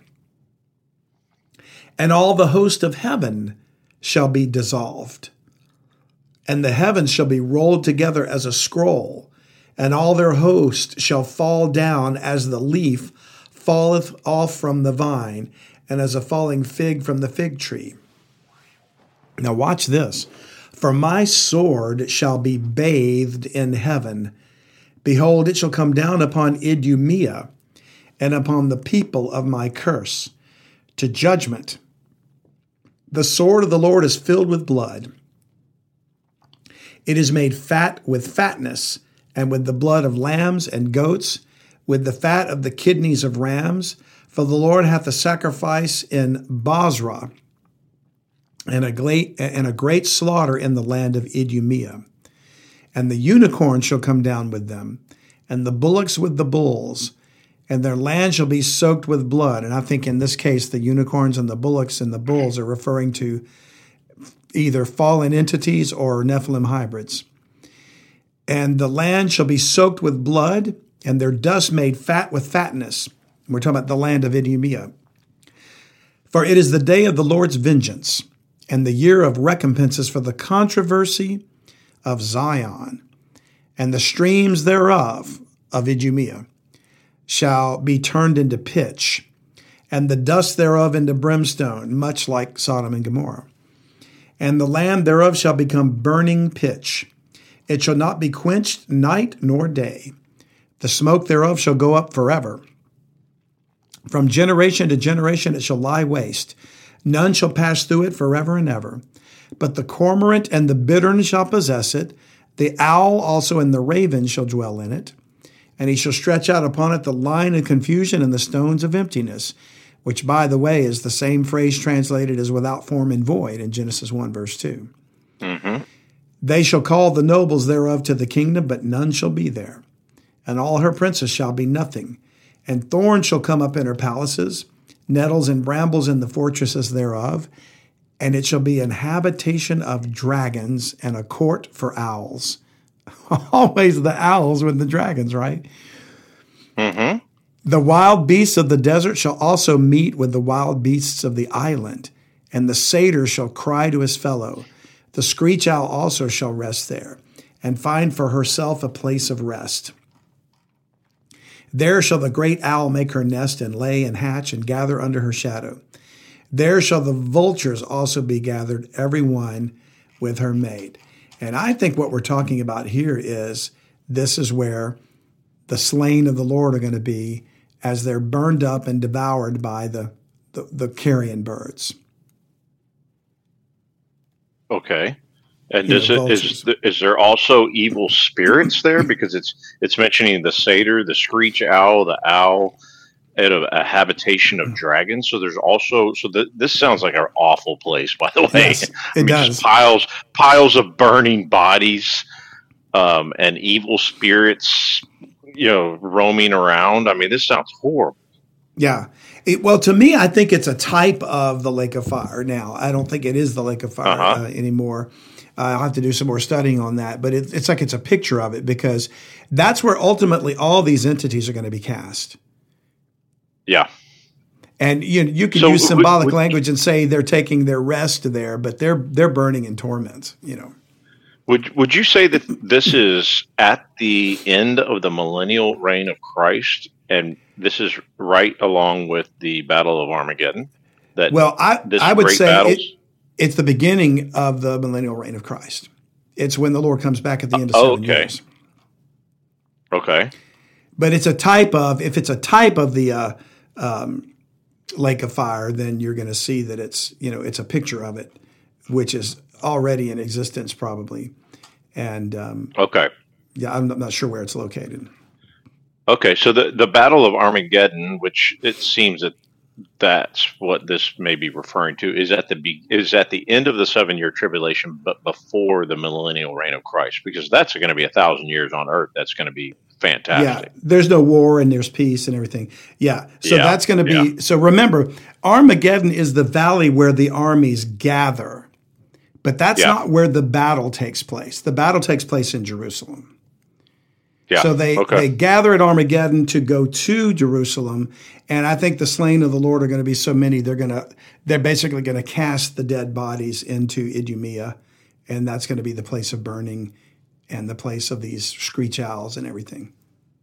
And all the host of heaven shall be dissolved, and the heavens shall be rolled together as a scroll, and all their host shall fall down as the leaf falleth off from the vine, and as a falling fig from the fig tree. Now watch this. For my sword shall be bathed in heaven. Behold, it shall come down upon Idumea, and upon the people of my curse, to judgment. The sword of the Lord is filled with blood. It is made fat with fatness, and with the blood of lambs and goats, with the fat of the kidneys of rams. For the Lord hath a sacrifice in Bozrah, and a great, and a great slaughter in the land of Idumea. And the unicorn shall come down with them, and the bullocks with the bulls, and their land shall be soaked with blood. And I think in this case, the unicorns and the bullocks and the bulls are referring to either fallen entities or Nephilim hybrids. And the land shall be soaked with blood, and their dust made fat with fatness. And we're talking about the land of Idumea. For it is the day of the Lord's vengeance, and the year of recompenses for the controversy of Zion, and the streams thereof of Idumea shall be turned into pitch, and the dust thereof into brimstone, much like Sodom and Gomorrah. And the land thereof shall become burning pitch. It shall not be quenched night nor day. The smoke thereof shall go up forever. From generation to generation it shall lie waste. None shall pass through it forever and ever. But the cormorant and the bittern shall possess it. The owl also and the raven shall dwell in it. And he shall stretch out upon it the line of confusion and the stones of emptiness, which, by the way, is the same phrase translated as without form and void in Genesis one, verse two. Mm-hmm. They shall call the nobles thereof to the kingdom, but none shall be there. And all her princes shall be nothing. And thorns shall come up in her palaces, nettles and brambles in the fortresses thereof. And it shall be an habitation of dragons and a court for owls. Always the owls with the dragons, right? Mm-hmm. The wild beasts of the desert shall also meet with the wild beasts of the island, and the satyr shall cry to his fellow. The screech owl also shall rest there, and find for herself a place of rest. There shall the great owl make her nest, and lay and hatch, and gather under her shadow. There shall the vultures also be gathered, every one with her mate. And I think what we're talking about here is this is where the slain of the Lord are going to be as they're burned up and devoured by the, the, the carrion birds. Okay. And You is, know, it, is, is there also evil spirits there? Because it's it's mentioning the satyr, the screech owl, the owl, and a, a habitation of dragons. So there's also so the, this sounds like an awful place, by the way. Yes, it I mean, does. Just piles piles of burning bodies, um, and evil spirits, you know, roaming around. I mean, this sounds horrible. Yeah. It, well, to me, I think it's a type of the lake of fire. Now, I don't think it is the lake of fire Uh-huh. uh, anymore. Uh, I'll have to do some more studying on that. But it, it's like it's a picture of it because that's where ultimately all these entities are going to be cast. Yeah. And you you can So use would- symbolic would- language and say they're taking their rest there, but they're they're burning in torment, you know. Would Would you say that this is at the end of the millennial reign of Christ, and this is right along with the Battle of Armageddon? That Well, I this I would great say battles? it, it's the beginning of the millennial reign of Christ. It's when the Lord comes back at the end of Oh, seven okay. years. Okay. But it's a type of, if it's a type of the uh, um, lake of fire, then you're going to see that it's, you know, it's a picture of it, which is already in existence probably. And um, Okay. yeah, I'm not sure where it's located. Okay. So the the Battle of Armageddon, which it seems that that's what this may be referring to, is at the be, is at the end of the seven year tribulation, but before the millennial reign of Christ, because that's going to be a thousand years on earth. That's going to be fantastic. Yeah, there's no war and there's peace and everything. Yeah, so Yeah, that's going to be. yeah. So remember, Armageddon is the valley where the armies gather, but that's Yeah. not where the battle takes place. The battle takes place in Jerusalem. Yeah. So they, okay. they gather at Armageddon to go to Jerusalem, and I think the slain of the Lord are going to be so many they're going to they're basically going to cast the dead bodies into Idumea, and that's going to be the place of burning and the place of these screech owls and everything.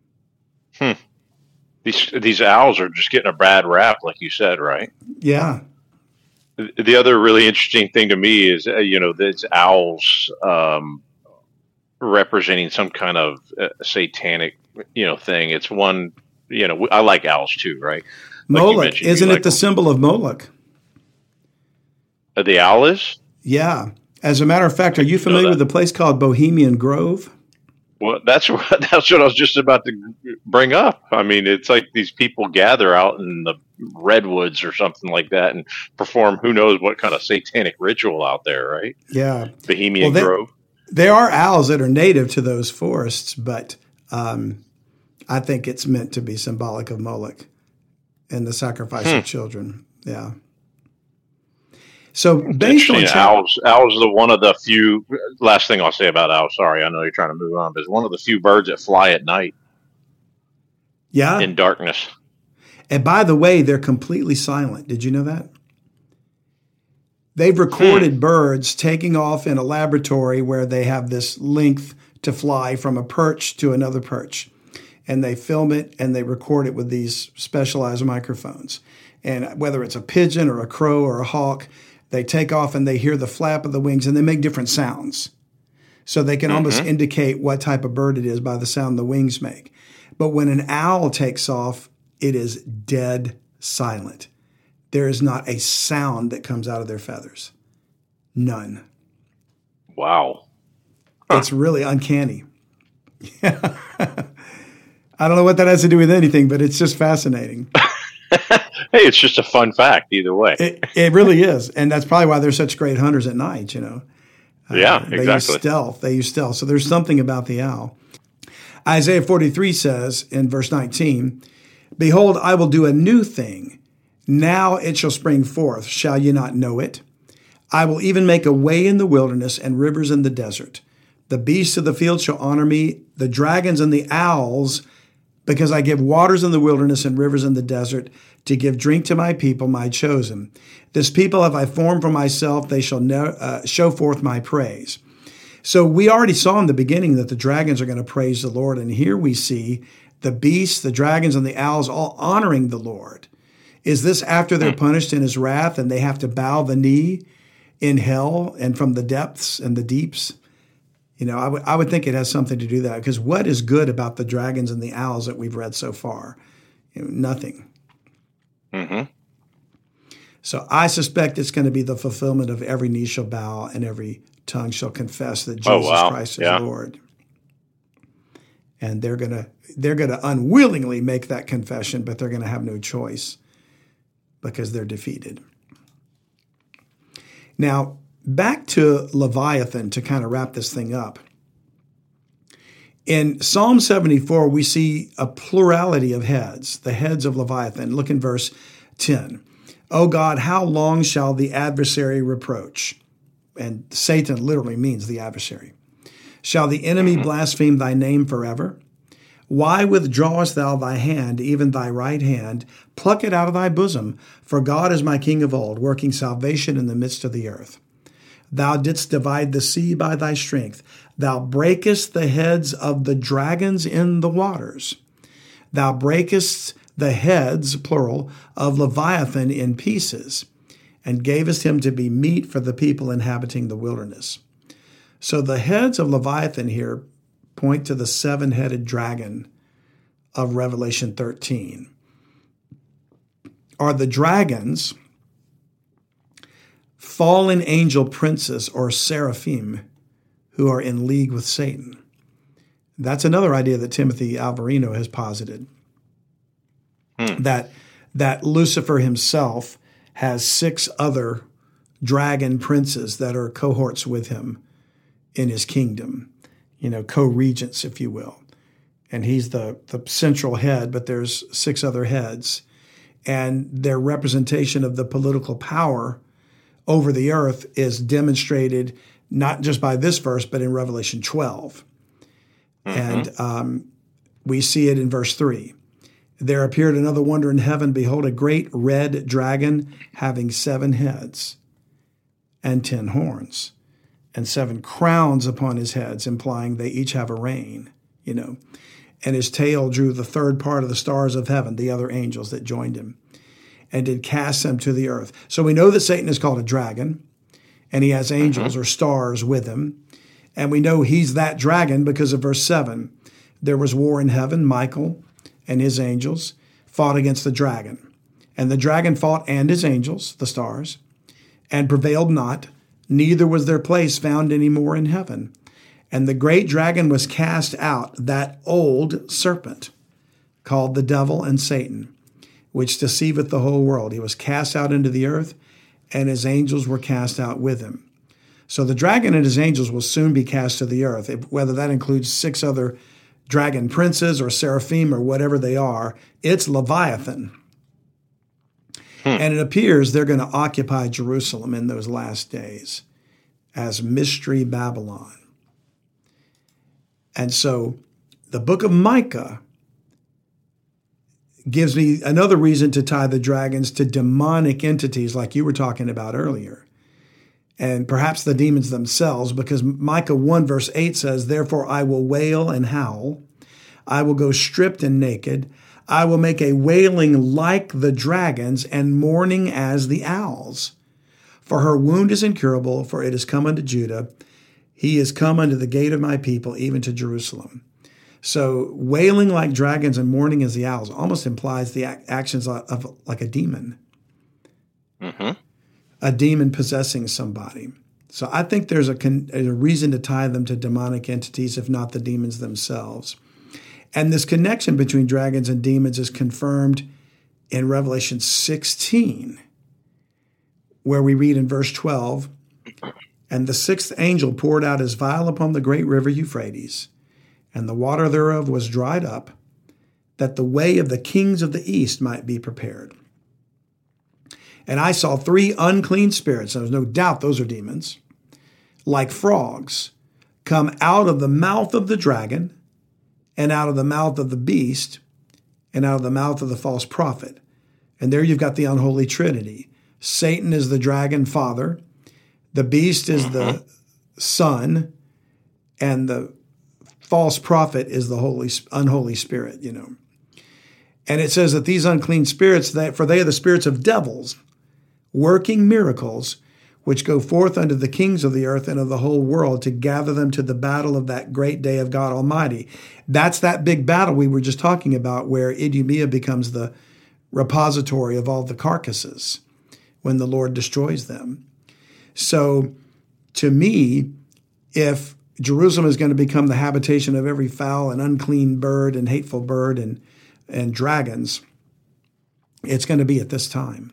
These these owls are just getting a bad rap, like you said, right? Yeah. The other really interesting thing to me is, uh, you know, these owls um, representing some kind of uh, satanic, you know, thing. It's one, you know, I like owls too, right? Like you Moloch, mentioned, you isn't like it the symbol of Moloch? uh, the owl is? Yeah. As a matter of fact, are you familiar that. with a place called Bohemian Grove? Well, that's what that's what I was just about to bring up. I mean, it's like these people gather out in the redwoods or something like that and perform who knows what kind of satanic ritual out there, right? Yeah. Bohemian Well, they- Grove. There are owls that are native to those forests, but um, I think it's meant to be symbolic of Moloch and the sacrifice hmm. of children. Yeah. So based on owls, owls are one of the few. Last thing I'll say about owls. Sorry, I know you're trying to move on, but it's one of the few birds that fly at night. Yeah, in darkness. And by the way, they're completely silent. Did you know that? They've recorded hmm. birds taking off in a laboratory where they have this length to fly from a perch to another perch. And they film it and they record it with these specialized microphones. And whether it's a pigeon or a crow or a hawk, they take off and they hear the flap of the wings and they make different sounds. So they can mm-hmm. almost indicate what type of bird it is by the sound the wings make. But when an owl takes off, it is dead silent. There is not a sound that comes out of their feathers. None. Wow. Huh. It's really uncanny. I don't know what that has to do with anything, but it's just fascinating. Hey, it's just a fun fact either way. It, it really is. And that's probably why they're such great hunters at night, you know. Yeah, uh, they exactly. use stealth. They use stealth. So there's something about the owl. Isaiah forty-three says in verse nineteen, "Behold, I will do a new thing. Now it shall spring forth. Shall ye not know it? I will even make a way in the wilderness and rivers in the desert. The beasts of the field shall honor me, the dragons and the owls, because I give waters in the wilderness and rivers in the desert to give drink to my people, my chosen. This people have I formed for myself. They shall know, uh, show forth my praise." So we already saw in the beginning that the dragons are going to praise the Lord. And here we see the beasts, the dragons, and the owls all honoring the Lord. Is this after they're punished in his wrath and they have to bow the knee in hell and from the depths and the deeps? You know, I would I would think it has something to do with that, because what is good about the dragons and the owls that we've read so far? You know, nothing. Mm-hmm. So I suspect it's going to be the fulfillment of every knee shall bow and every tongue shall confess that Jesus oh, wow. Christ is yeah. Lord. And they're gonna they're gonna unwillingly make that confession, but they're gonna have no choice because they're defeated. Now, back to Leviathan to kind of wrap this thing up. In Psalm seventy-four, we see a plurality of heads, the heads of Leviathan. Look in verse ten. "O God, how long shall the adversary reproach?" And Satan literally means the adversary. "Shall the enemy mm-hmm. blaspheme thy name forever? Why withdrawest thou thy hand, even thy right hand? Pluck it out of thy bosom, for God is my King of old, working salvation in the midst of the earth. Thou didst divide the sea by thy strength. Thou breakest the heads of the dragons in the waters. Thou breakest the heads, plural, of Leviathan in pieces, and gavest him to be meat for the people inhabiting the wilderness." So the heads of Leviathan here point to the seven-headed dragon of Revelation thirteen. Are the dragons fallen angel princes or seraphim who are in league with Satan? That's another idea that Timothy Alvarino has posited. Hmm. That, that Lucifer himself has six other dragon princes that are cohorts with him in his kingdom, you know, co-regents, if you will. And he's the, the central head, but there's six other heads. And their representation of the political power over the earth is demonstrated not just by this verse, but in Revelation twelve. Mm-hmm. And um, we see it in verse three. "There appeared another wonder in heaven. Behold, a great red dragon having seven heads and ten horns and seven crowns upon his heads," implying they each have a reign, you know. "And his tail drew the third part of the stars of heaven," the other angels that joined him, "and did cast them to the earth." So we know that Satan is called a dragon, and he has angels mm-hmm. or stars with him. And we know he's that dragon because of verse seven. "There was war in heaven. Michael and his angels fought against the dragon. And the dragon fought and his angels," the stars, "and prevailed not, neither was their place found any more in heaven. And the great dragon was cast out, that old serpent, called the devil and Satan, which deceiveth the whole world. He was cast out into the earth, and his angels were cast out with him. So the dragon and his angels will soon be cast to the earth, whether that includes six other dragon princes or seraphim or whatever they are. It's Leviathan. Hmm. And it appears they're going to occupy Jerusalem in those last days as Mystery Babylon. And so the book of Micah gives me another reason to tie the dragons to demonic entities like you were talking about earlier. And perhaps the demons themselves, because Micah one verse eight says, "Therefore I will wail and howl. I will go stripped and naked. I will make a wailing like the dragons and mourning as the owls. For her wound is incurable, for it is come unto Judah. He is come unto the gate of my people, even to Jerusalem." So wailing like dragons and mourning as the owls almost implies the actions of, of like a demon. Mm-hmm. A demon possessing somebody. So I think there's a, con- a reason to tie them to demonic entities, if not the demons themselves. And this connection between dragons and demons is confirmed in Revelation sixteen, where we read in verse twelve, "And the sixth angel poured out his vial upon the great river Euphrates, and the water thereof was dried up, that the way of the kings of the east might be prepared. And I saw three unclean spirits," there's no doubt those are demons, "like frogs, come out of the mouth of the dragon, and out of the mouth of the beast, and out of the mouth of the false prophet." And there you've got the unholy trinity. Satan is the dragon father, the beast is the son, and the false prophet is the holy unholy spirit, you know. And it says that these unclean spirits, that for they are the spirits of devils, working miracles, which go forth unto the kings of the earth and of the whole world to gather them to the battle of that great day of God Almighty. That's that big battle we were just talking about, where Idumea becomes the repository of all the carcasses when the Lord destroys them. So to me, if Jerusalem is going to become the habitation of every foul and unclean bird and hateful bird and, and dragons, it's going to be at this time.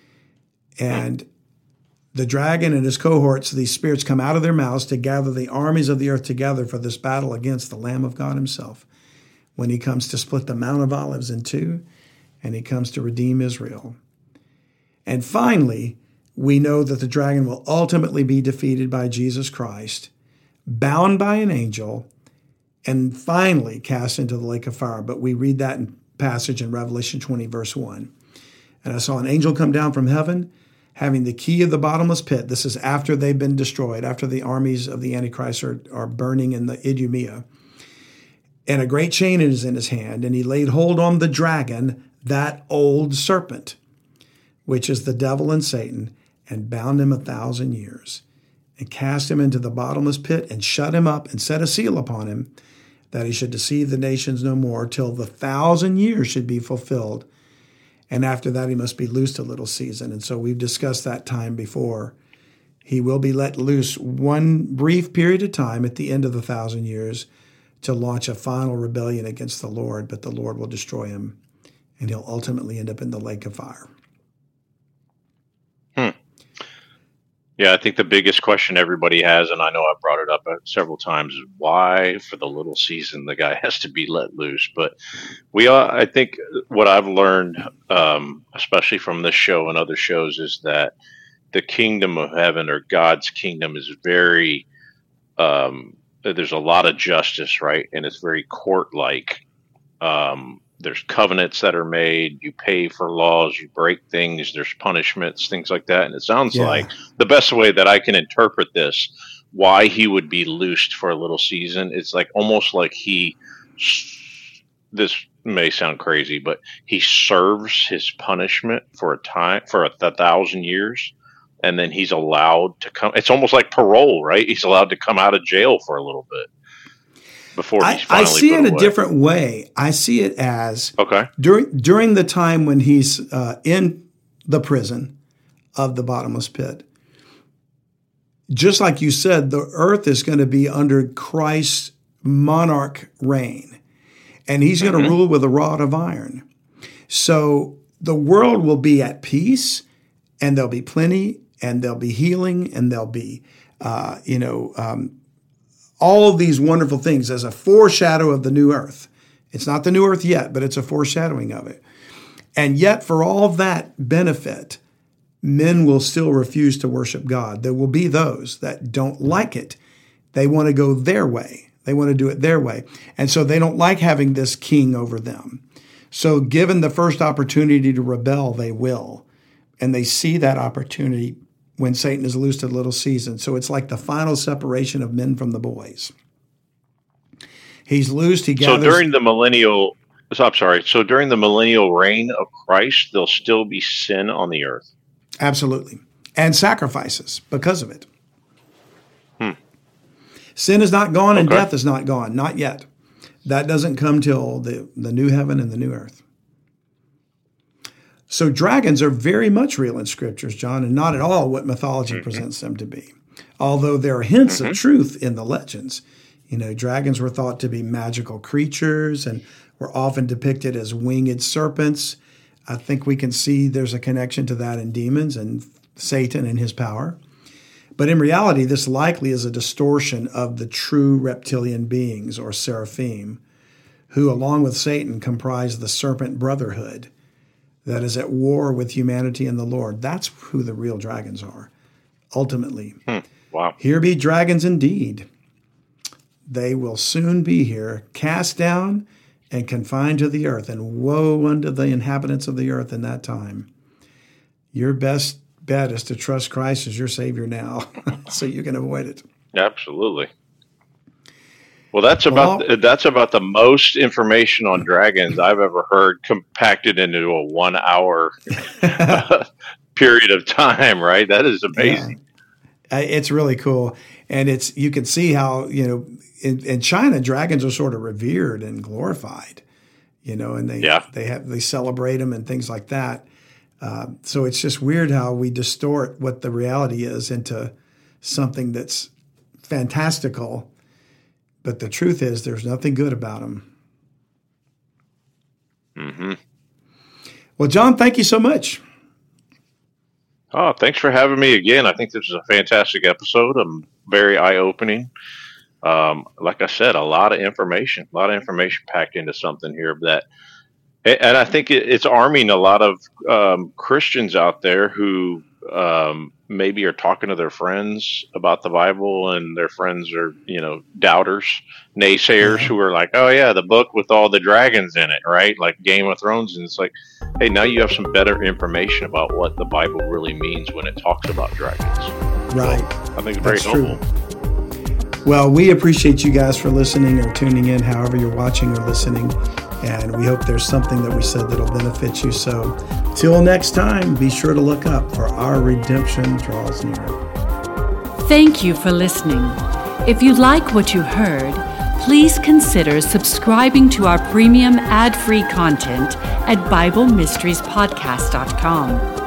And the dragon and his cohorts, these spirits, come out of their mouths to gather the armies of the earth together for this battle against the Lamb of God himself, when he comes to split the Mount of Olives in two and he comes to redeem Israel. And finally, we know that the dragon will ultimately be defeated by Jesus Christ, bound by an angel, and finally cast into the lake of fire. But we read that in passage in Revelation twenty, verse one. "And I saw an angel come down from heaven, having the key of the bottomless pit." This is after they've been destroyed, after the armies of the Antichrist are, are burning in the Idumea. "And a great chain is in his hand, and he laid hold on the dragon, that old serpent, which is the devil and Satan, and bound him a thousand years, and cast him into the bottomless pit, and shut him up, and set a seal upon him, that he should deceive the nations no more, till the thousand years should be fulfilled. And after that, he must be loosed a little season." And so we've discussed that time before. He will be let loose one brief period of time at the end of the thousand years to launch a final rebellion against the Lord, but the Lord will destroy him, and he'll ultimately end up in the lake of fire. Hmm. Yeah, I think the biggest question everybody has, and I know I've brought it up several times, is why for the little season the guy has to be let loose. But we are, I think what I've learned, um, especially from this show and other shows, is that the kingdom of heaven, or God's kingdom, is very, um, there's a lot of justice, right? And it's very court-like. Um, there's covenants that are made. You pay for laws. You break things. There's punishments, things like that. And it sounds yeah. like the best way that I can interpret this, why he would be loosed for a little season, it's like almost like he, this may sound crazy, but he serves his punishment for a time, for a, a thousand years. And then he's allowed to come. It's almost like parole, right? He's allowed to come out of jail for a little bit before he's I, I finally see put it away. a different way. I see it as okay. during during the time when he's uh, in the prison of the bottomless pit. Just like you said, the earth is going to be under Christ's monarch reign, and he's going to mm-hmm. rule with a rod of iron. So the world will be at peace, and there'll be plenty, and there'll be healing, and there'll be uh, you know, um, all of these wonderful things as a foreshadow of the new earth. It's not the new earth yet, but it's a foreshadowing of it. And yet, for all of that benefit, men will still refuse to worship God. There will be those that don't like it. They want to go their way. They want to do it their way. And so they don't like having this king over them. So given the first opportunity to rebel, they will. And they see that opportunity when Satan is loosed a little season. So it's like the final separation of men from the boys. He's loosed, he gathers... So during the millennial... So I'm sorry. So during the millennial reign of Christ, there'll still be sin on the earth. Absolutely. And sacrifices because of it. Hmm. Sin is not gone and Okay. death is not gone. Not yet. That doesn't come till the, the new heaven and the new earth. So dragons are very much real in scriptures, John, and not at all what mythology mm-hmm. presents them to be. Although there are hints mm-hmm. of truth in the legends. You know, dragons were thought to be magical creatures and were often depicted as winged serpents. I think we can see there's a connection to that in demons and Satan and his power. But in reality, this likely is a distortion of the true reptilian beings, or seraphim, who, along with Satan, comprise the serpent brotherhood that is at war with humanity and the Lord. That's who the real dragons are, ultimately. Hmm. Wow. Here be dragons indeed. They will soon be here, cast down and confined to the earth, and woe unto the inhabitants of the earth in that time. Your best bet is to trust Christ as your Savior now, so you can avoid it. Absolutely. Well, that's about well, that's about the most information on dragons I've ever heard compacted into a one-hour period of time. Right? That is amazing. Yeah. It's really cool, and it's you can see how you know in, in China dragons are sort of revered and glorified, you know, and they yeah. they have they celebrate them and things like that. Uh, so it's just weird how we distort what the reality is into something that's fantastical. But the truth is, there's nothing good about them. Mm-hmm. Well, John, thank you so much. Oh, thanks for having me again. I think this is a fantastic episode. I'm very eye-opening. Um, like I said, a lot of information, a lot of information packed into something here that, and I think it's arming a lot of um, Christians out there who um, maybe are talking to their friends about the Bible, and their friends are, you know, doubters, naysayers, yeah. who are like, oh yeah, the book with all the dragons in it, right? Like Game of Thrones. And it's like, hey, now you have some better information about what the Bible really means when it talks about dragons. Right. So I think it's very That's helpful. True. Well, we appreciate you guys for listening or tuning in, however you're watching or listening. And we hope there's something that we said that'll benefit you. So till next time, be sure to look up, for our redemption draws near. Thank you for listening. If you like what you heard, please consider subscribing to our premium ad-free content at Bible Mysteries Podcast dot com.